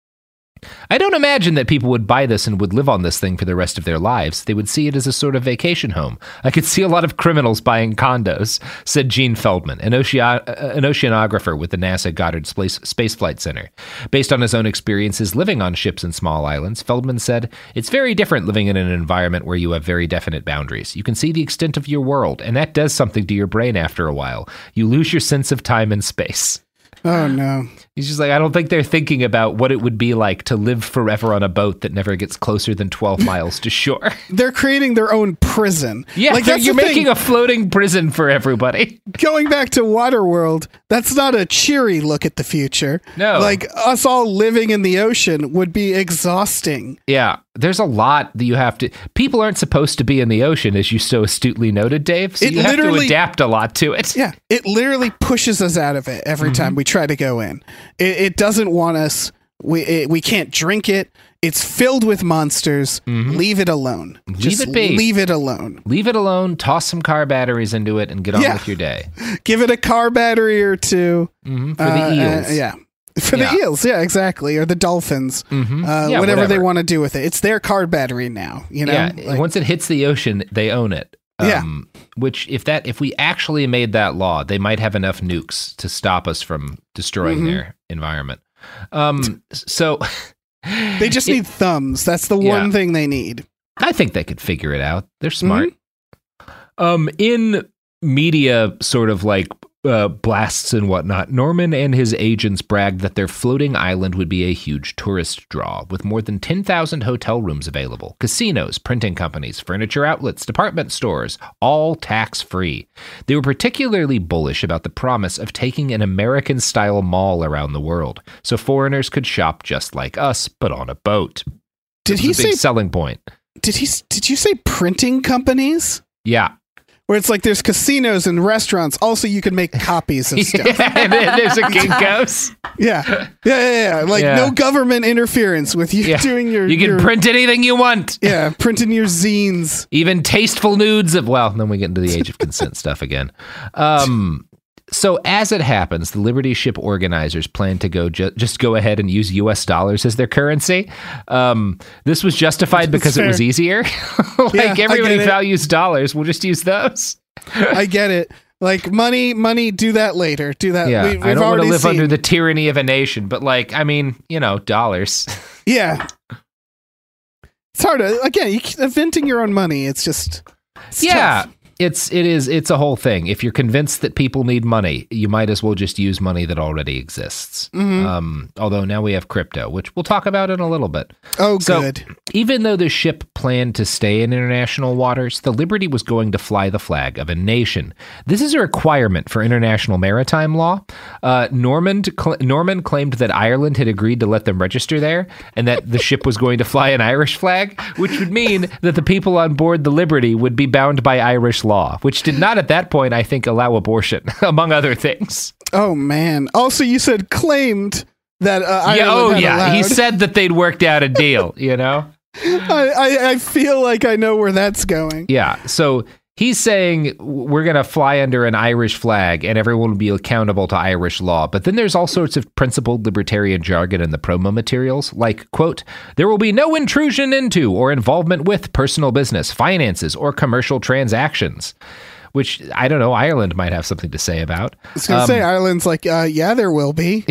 I don't imagine that people would buy this and would live on this thing for the rest of their lives. They would see it as a sort of vacation home. I could see a lot of criminals buying condos, said Gene Feldman, an, ocean- an oceanographer with the NASA Goddard Space, Space Flight Center. Based on his own experiences living on ships and small islands, Feldman said, it's very different living in an environment where you have very definite boundaries. You can see the extent of your world, and that does something to your brain after a while. You lose your sense of time and space. Oh, no. He's just like, I don't think they're thinking about what it would be like to live forever on a boat that never gets closer than twelve miles to shore. They're creating their own prison. Yeah, like, you're making a floating prison for everybody. Going back to Waterworld, that's not a cheery look at the future. No. Like, us all living in the ocean would be exhausting. Yeah, there's a lot that you have to... People aren't supposed to be in the ocean, as you so astutely noted, Dave, so It you have to literally- adapt a lot to it. Yeah, it literally pushes us out of it every Mm-hmm. time we try to go in. It, it doesn't want us. We it, we can't drink it. It's filled with monsters. Leave it alone. Leave Just it be. leave it alone. Leave it alone, toss some car batteries into it, and get on Yeah. with your day. Give it a car battery or two. Mhm, for Uh, the uh, eels. yeah. For Yeah. the eels, yeah, exactly. Or the dolphins. Mhm. Uh, Yeah, whatever, they whatever. want to do with it. It's their car battery now. You know? Yeah, Like- once it hits the ocean, they own it. Yeah. Um, which, if that, if we actually made that law, they might have enough nukes to stop us from destroying Mhm. their environment. Um, so They just it- need thumbs. That's the Yeah. one thing they need. I think they could figure it out. They're smart. Um, in media, sort of like uh, blasts and whatnot, Norman and his agents bragged that their floating island would be a huge tourist draw, with more than ten thousand hotel rooms available, casinos, printing companies, furniture outlets, department stores, all tax-free. They were particularly bullish about the promise of taking an American-style mall around the world, so foreigners could shop just like us, but on a boat. Did This he was a big say- selling point? Did he? Did you say printing companies? Yeah. Where it's like there's casinos and restaurants. Also, you can make copies of stuff. And then there's a Kinko's. Yeah. Yeah, yeah, yeah. Like Yeah. no government interference with you Yeah. doing your. You can your- print anything you want. Yeah, printing your zines. Even tasteful nudes of, well, then we get into the age of consent stuff again. Um, so as it happens, the Liberty Ship organizers plan to go ju- just go ahead and use U S dollars as their currency. Um, this was justified because it was fair. easier. like Yeah, I everybody get it. values dollars. We'll just use those. I get it. Like money, money. Do that later. Do that. Yeah, we, I we've don't want to already live seen- under the tyranny of a nation, but like, I mean, you know, dollars. Yeah. It's hard to again. You keep inventing your own money. It's just. It's yeah. tough. It's it is it's a whole thing. If you're convinced that people need money, you might as well just use money that already exists. Mhm. Um, although now we have crypto, which we'll talk about in a little bit. Oh, So, good. even though the ship planned to stay in international waters, the Liberty was going to fly the flag of a nation. This is a requirement for international maritime law. Uh, Norman cl- Norman claimed that Ireland had agreed to let them register there, and that the ship was going to fly an Irish flag, which would mean that the people on board the Liberty would be bound by Irish law, which did not at that point, I think, allow abortion, among other things. Oh man. Also, you said claimed that. Uh, yeah, Ireland oh had yeah, he allowed. said that they'd worked out a deal, you know? I, I I feel like I know where that's going. Yeah. So he's saying we're going to fly under an Irish flag and everyone will be accountable to Irish law. But then there's all sorts of principled libertarian jargon in the promo materials, like, quote, there will be no intrusion into or involvement with personal business, finances, or commercial transactions. Which, I don't know, Ireland might have something to say about. I was gonna Um, say Ireland's like, uh, yeah, there will be.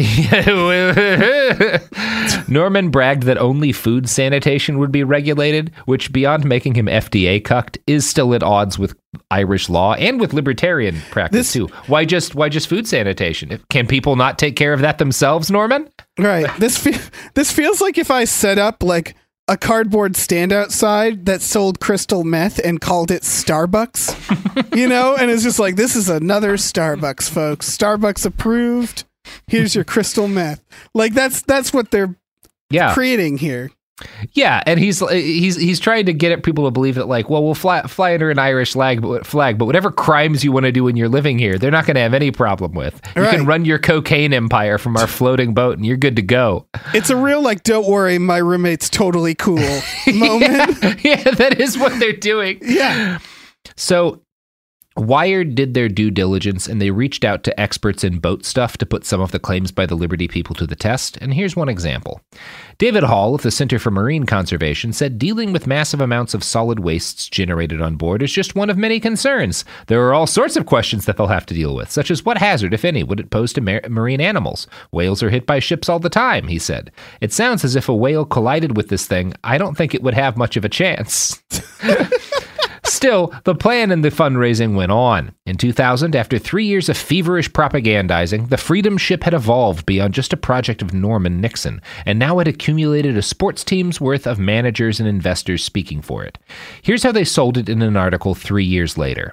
Norman bragged that only food sanitation would be regulated, which, beyond making him F D A cucked, is still at odds with Irish law and with libertarian practice too. Why just why just food sanitation? Can people not take care of that themselves, Norman? Right. This fe- this feels like if I set up like a cardboard stand outside that sold crystal meth and called it Starbucks, you know, and it's just like, this is another Starbucks, folks. Starbucks approved. Here's your crystal meth. Like that's that's what they're Yeah. creating here. Yeah, and he's he's he's trying to get people to believe that, like, well, we'll fly fly under an Irish flag, but flag, but whatever crimes you want to do when you're living here, they're not going to have any problem with. You Right. can run your cocaine empire from our floating boat, and you're good to go. It's a real like, don't worry, my roommate's totally cool moment. yeah, yeah, that is what they're doing. Yeah. So Wired did their due diligence, and they reached out to experts in boat stuff to put some of the claims by the Liberty people to the test, and here's one example. David Hall of the Center for Marine Conservation said dealing with massive amounts of solid wastes generated on board is just one of many concerns. There are all sorts of questions that they'll have to deal with, such as what hazard, if any, would it pose to mar- marine animals? Whales are hit by ships all the time, he said. It sounds as if a whale collided with this thing. I don't think it would have much of a chance. Still, the plan and the fundraising went on. In two thousand, after three years of feverish propagandizing, the Freedom Ship had evolved beyond just a project of Norman Nixon, and now it accumulated a sports team's worth of managers and investors speaking for it. Here's how they sold it in an article three years later.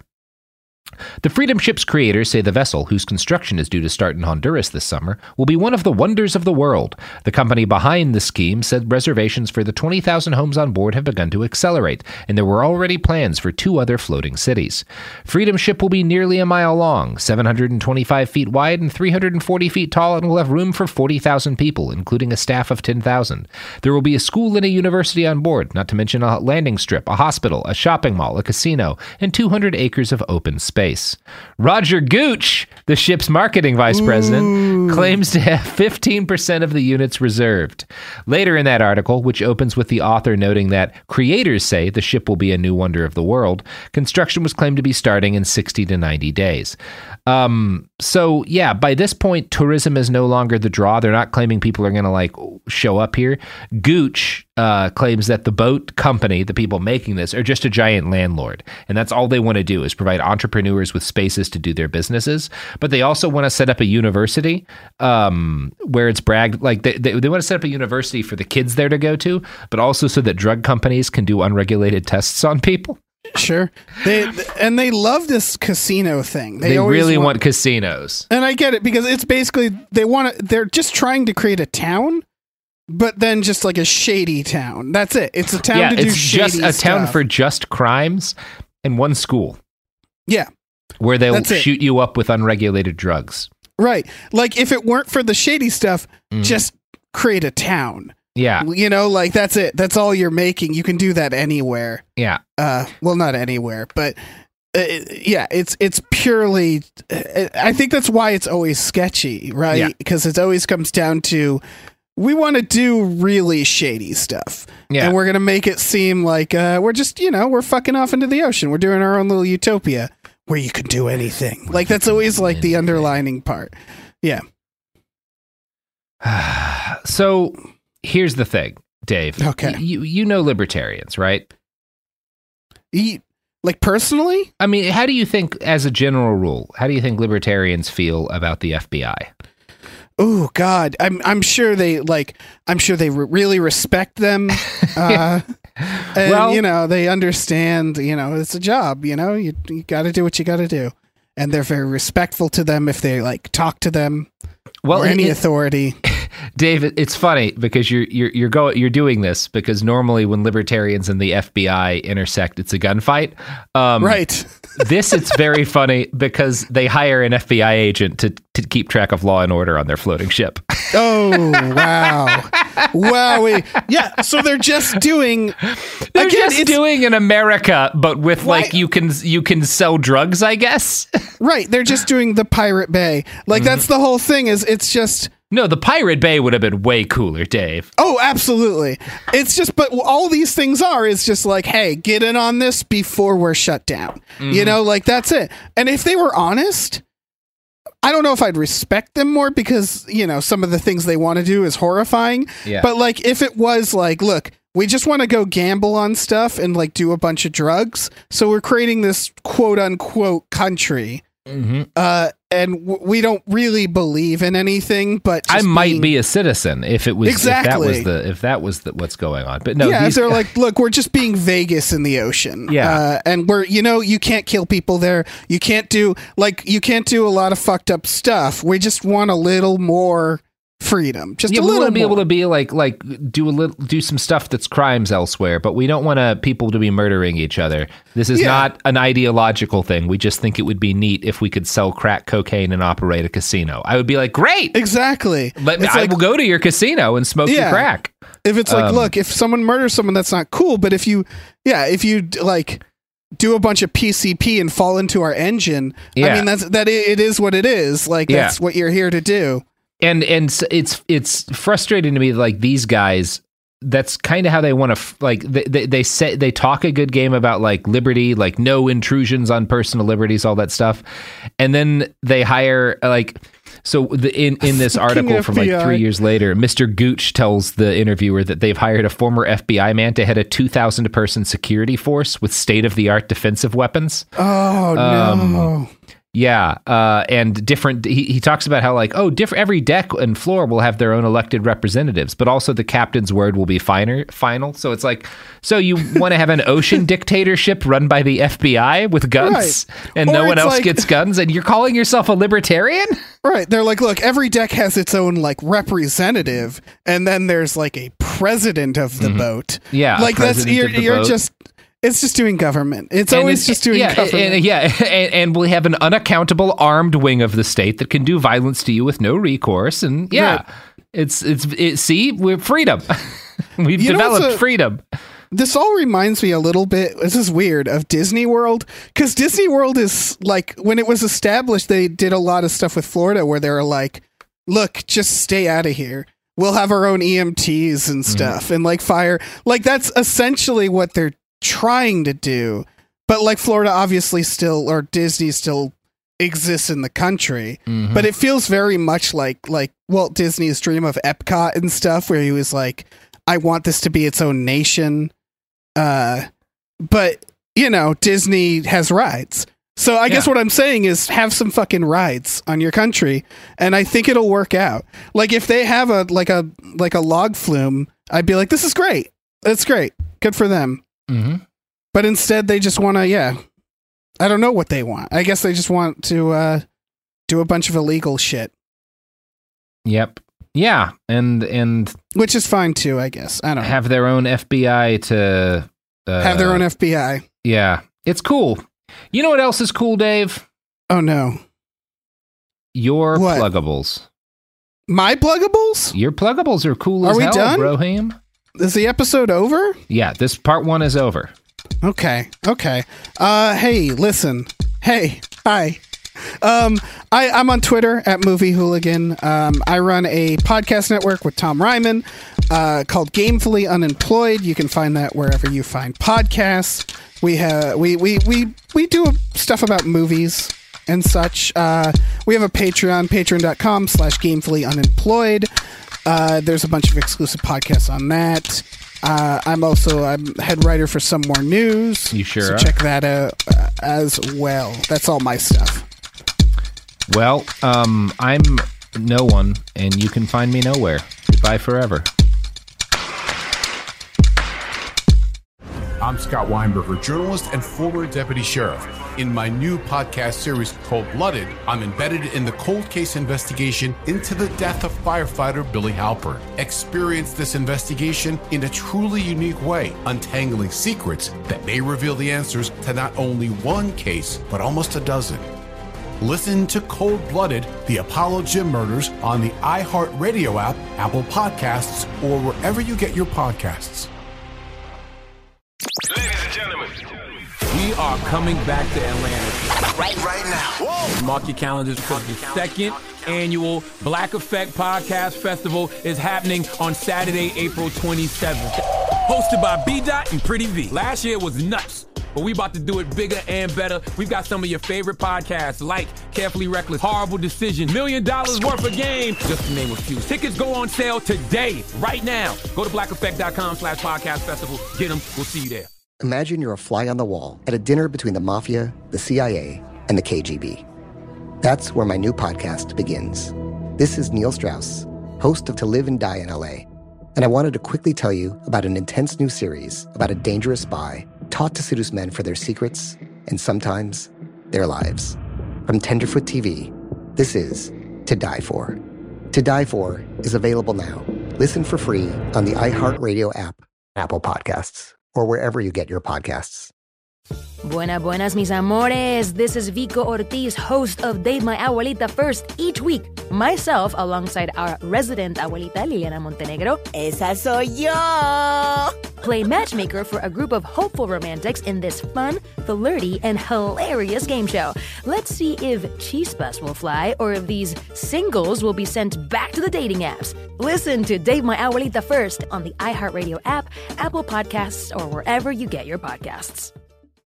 The Freedom Ship's creators say the vessel, whose construction is due to start in Honduras this summer, will be one of the wonders of the world. The company behind the scheme said reservations for the twenty thousand homes on board have begun to accelerate, and there were already plans for two other floating cities. Freedom Ship will be nearly a mile long, seven hundred twenty-five feet wide, and three hundred forty feet tall, and will have room for forty thousand people, including a staff of ten thousand. There will be a school and a university on board, not to mention a landing strip, a hospital, a shopping mall, a casino, and two hundred acres of open space. Space. Roger Gooch, the ship's marketing vice president, Ooh. claims to have fifteen percent of the units reserved. Later in that article, which opens with the author noting that creators say the ship will be a new wonder of the world, construction was claimed to be starting in sixty to ninety days. Um, so yeah, by this point, tourism is no longer the draw. They're not claiming people are going to like show up here. Gooch uh, claims that the boat company, the people making this, are just a giant landlord. And that's all they want to do is provide entrepreneurs with spaces to do their businesses. But they also want to set up a university um, where it's bragged, like they, they, they want to set up a university for the kids there to go to, but also so that drug companies can do unregulated tests on people. Sure. They and they love this casino thing. They, they really want, want casinos. And I get it because it's basically they want to they're just trying to create a town, but then just like a shady town. That's it. It's a town yeah, to do it's shady just a stuff. town for just crimes and one school. Yeah. Where they'll shoot you up with unregulated drugs. Right. Like if it weren't for the shady stuff, mm. just create a town. Yeah. You know, like that's it. That's all you're making. You can do that anywhere. Yeah. Uh, well, not anywhere, but uh, yeah, it's it's purely. Uh, I think that's why it's always sketchy, right? Yeah. Because it always comes down to we want to do really shady stuff, yeah. and we're gonna make it seem like uh, we're just you know we're fucking off into the ocean. We're doing our own little utopia where you can do anything. Like that's always like the underlining part. Yeah. So. Here's the thing, Dave. Okay. You you know libertarians, right? You, like personally? I mean, how do you think, as a general rule, how do you think libertarians feel about the F B I? Oh God, I'm I'm sure they like. I'm sure they re- really respect them. Uh, and well, you know, they understand. You know, it's a job. You know, you you got to do what you got to do, and they're very respectful to them if they like talk to them. Well, or any it, authority. Dave, it's funny because you're you're you're going you're doing this because normally when libertarians and the F B I intersect, it's a gunfight. Um, right. This it's very funny because they hire an F B I agent to to keep track of law and order on their floating ship. Oh wow, wow! Yeah, so they're just doing. They're again, just doing in America, but with why, like you can you can sell drugs, I guess. Right, they're just doing the Pirate Bay. Like mm-hmm. that's the whole thing. Is it's just. No, the Pirate Bay would have been way cooler, Dave. Oh, absolutely. It's just, but all these things are is just like, hey, get in on this before we're shut down. Mm-hmm. You know, like that's it. And if they were honest, I don't know if I'd respect them more because, you know, some of the things they want to do is horrifying. Yeah. But like, if it was like, look, we just want to go gamble on stuff and like do a bunch of drugs. So we're creating this quote unquote country. Mm-hmm. Uh, and w- we don't really believe in anything, but I might being... be a citizen if it was exactly. if that was the if that was the, what's going on. But no, yeah, these... they're like, look, we're just being Vegas in the ocean. Yeah, uh, and we're you know you can't kill people there. You can't do like you can't do a lot of fucked up stuff. We just want a little more freedom, just yeah, a little. We want to be more. able to be like like do a little do some stuff that's crimes elsewhere, but we don't want to people to be murdering each other. This is yeah. not an ideological thing. We just think it would be neat if we could sell crack cocaine and operate a casino. I would be like, great, exactly. Let me, I like, will go to your casino and smoke yeah. your crack. If it's like, um, look, if someone murders someone, that's not cool. But if you, yeah, if you like. do a bunch of P C P and fall into our engine. Yeah. I mean, that's that. It is what it is. Like yeah. that's what you're here to do. And and it's it's frustrating to me like these guys. That's kind of how they want to like they, they they say they talk a good game about like liberty, like no intrusions on personal liberties, all that stuff, and then they hire like So the, in, in this article from like three years later, Mister Gooch tells the interviewer that they've hired a former F B I man to head a two thousand person security force with state-of-the-art defensive weapons. Oh, um, no. Yeah, uh, and different. He, he talks about how like, oh, different. Every deck and floor will have their own elected representatives, but also the captain's word will be finer, final. So it's like, so you want to have an ocean dictatorship run by the F B I with guns, right. and or no one else like, gets guns, and you're calling yourself a libertarian? Right? They're like, look, every deck has its own like representative, and then there's like a president of the mm-hmm. boat. Yeah, like that's you're, you're just. It's just doing government. It's and always it's, just doing yeah, government. And, yeah, and, and we have an unaccountable armed wing of the state that can do violence to you with no recourse. And yeah, right. it's it's it, see, we're freedom. We've you developed a, freedom. This all reminds me a little bit. This is weird of Disney World, because Disney World is like when it was established, they did a lot of stuff with Florida where they were like, "Look, just stay out of here. We'll have our own E M Ts and stuff, mm-hmm. and like fire." Like that's essentially what they're trying to do, but like Florida obviously still, or Disney still exists in the country, mm-hmm. but it feels very much like like Walt Disney's dream of Epcot and stuff, where he was like, I want this to be its own nation, uh but you know, Disney has rides, so I yeah. guess what I'm saying is have some fucking rides on your country, and I think it'll work out. Like if they have a like a like a log flume, I'd be like, this is great, that's great, good for them. Mm-hmm. But instead, they just want to, yeah. I don't know what they want. I guess they just want to uh, do a bunch of illegal shit. Yep. Yeah, and and which is fine too, I guess. I don't know. Have their own F B I to uh, have their own F B I. Yeah, it's cool. You know what else is cool, Dave? Oh no. Your what? pluggables. My pluggables? Your pluggables are cool as are we hell, done? Broham. Is the episode over? Yeah, this part one is over. Okay, okay. Uh, hey, listen. Hey, hi. Um, I, I'm on Twitter at Movie Hooligan. Um, I run a podcast network with Tom Ryman uh, called Gamefully Unemployed. You can find that wherever you find podcasts. We have we we we we do stuff about movies and such. Uh, we have a Patreon, patreon.com slash gamefully unemployed. Uh, there's a bunch of exclusive podcasts on that. Uh, I'm also I'm head writer for Some More News. You sure so are. Check that out uh, as well. That's all my stuff. Well, um, I'm no one, and you can find me nowhere. Goodbye forever. I'm Scott Weinberger, journalist and former deputy sheriff. In my new podcast series, Cold Blooded, I'm embedded in the cold case investigation into the death of firefighter Billy Halpern. Experience this investigation in a truly unique way, untangling secrets that may reveal the answers to not only one case, but almost a dozen. Listen to Cold Blooded, the Apollo Gym Murders on the iHeartRadio app, Apple Podcasts, or wherever you get your podcasts. Ladies and gentlemen, we are coming back to Atlanta right, right now. Whoa. Mark your calendars because the second annual Black Effect Podcast Festival is happening on Saturday, April twenty-seventh. Hosted by B-Dot and Pretty V. Last year was nuts, but we about to do it bigger and better. We've got some of your favorite podcasts like Carefully Reckless, Horrible Decision, Million Dollars Worth of Game, just to name a few. Tickets go on sale today, right now. Go to blackeffect.com slash podcast festival. Get them. We'll see you there. Imagine you're a fly on the wall at a dinner between the mafia, the C I A, and the K G B. That's where my new podcast begins. This is Neil Strauss, host of To Live and Die in L A, and I wanted to quickly tell you about an intense new series about a dangerous spy taught to seduce men for their secrets and sometimes their lives. From Tenderfoot T V, this is To Die For. To Die For is available now. Listen for free on the iHeartRadio app, Apple Podcasts, or wherever you get your podcasts. Buenas, buenas, mis amores. This is Vico Ortiz, host of Date My Abuelita First. Each week, myself, alongside our resident abuelita, Liliana Montenegro, esa soy yo, play matchmaker for a group of hopeful romantics in this fun, flirty, and hilarious game show. Let's see if chispas will fly or if these singles will be sent back to the dating apps. Listen to Date My Abuelita First on the iHeartRadio app, Apple Podcasts, or wherever you get your podcasts.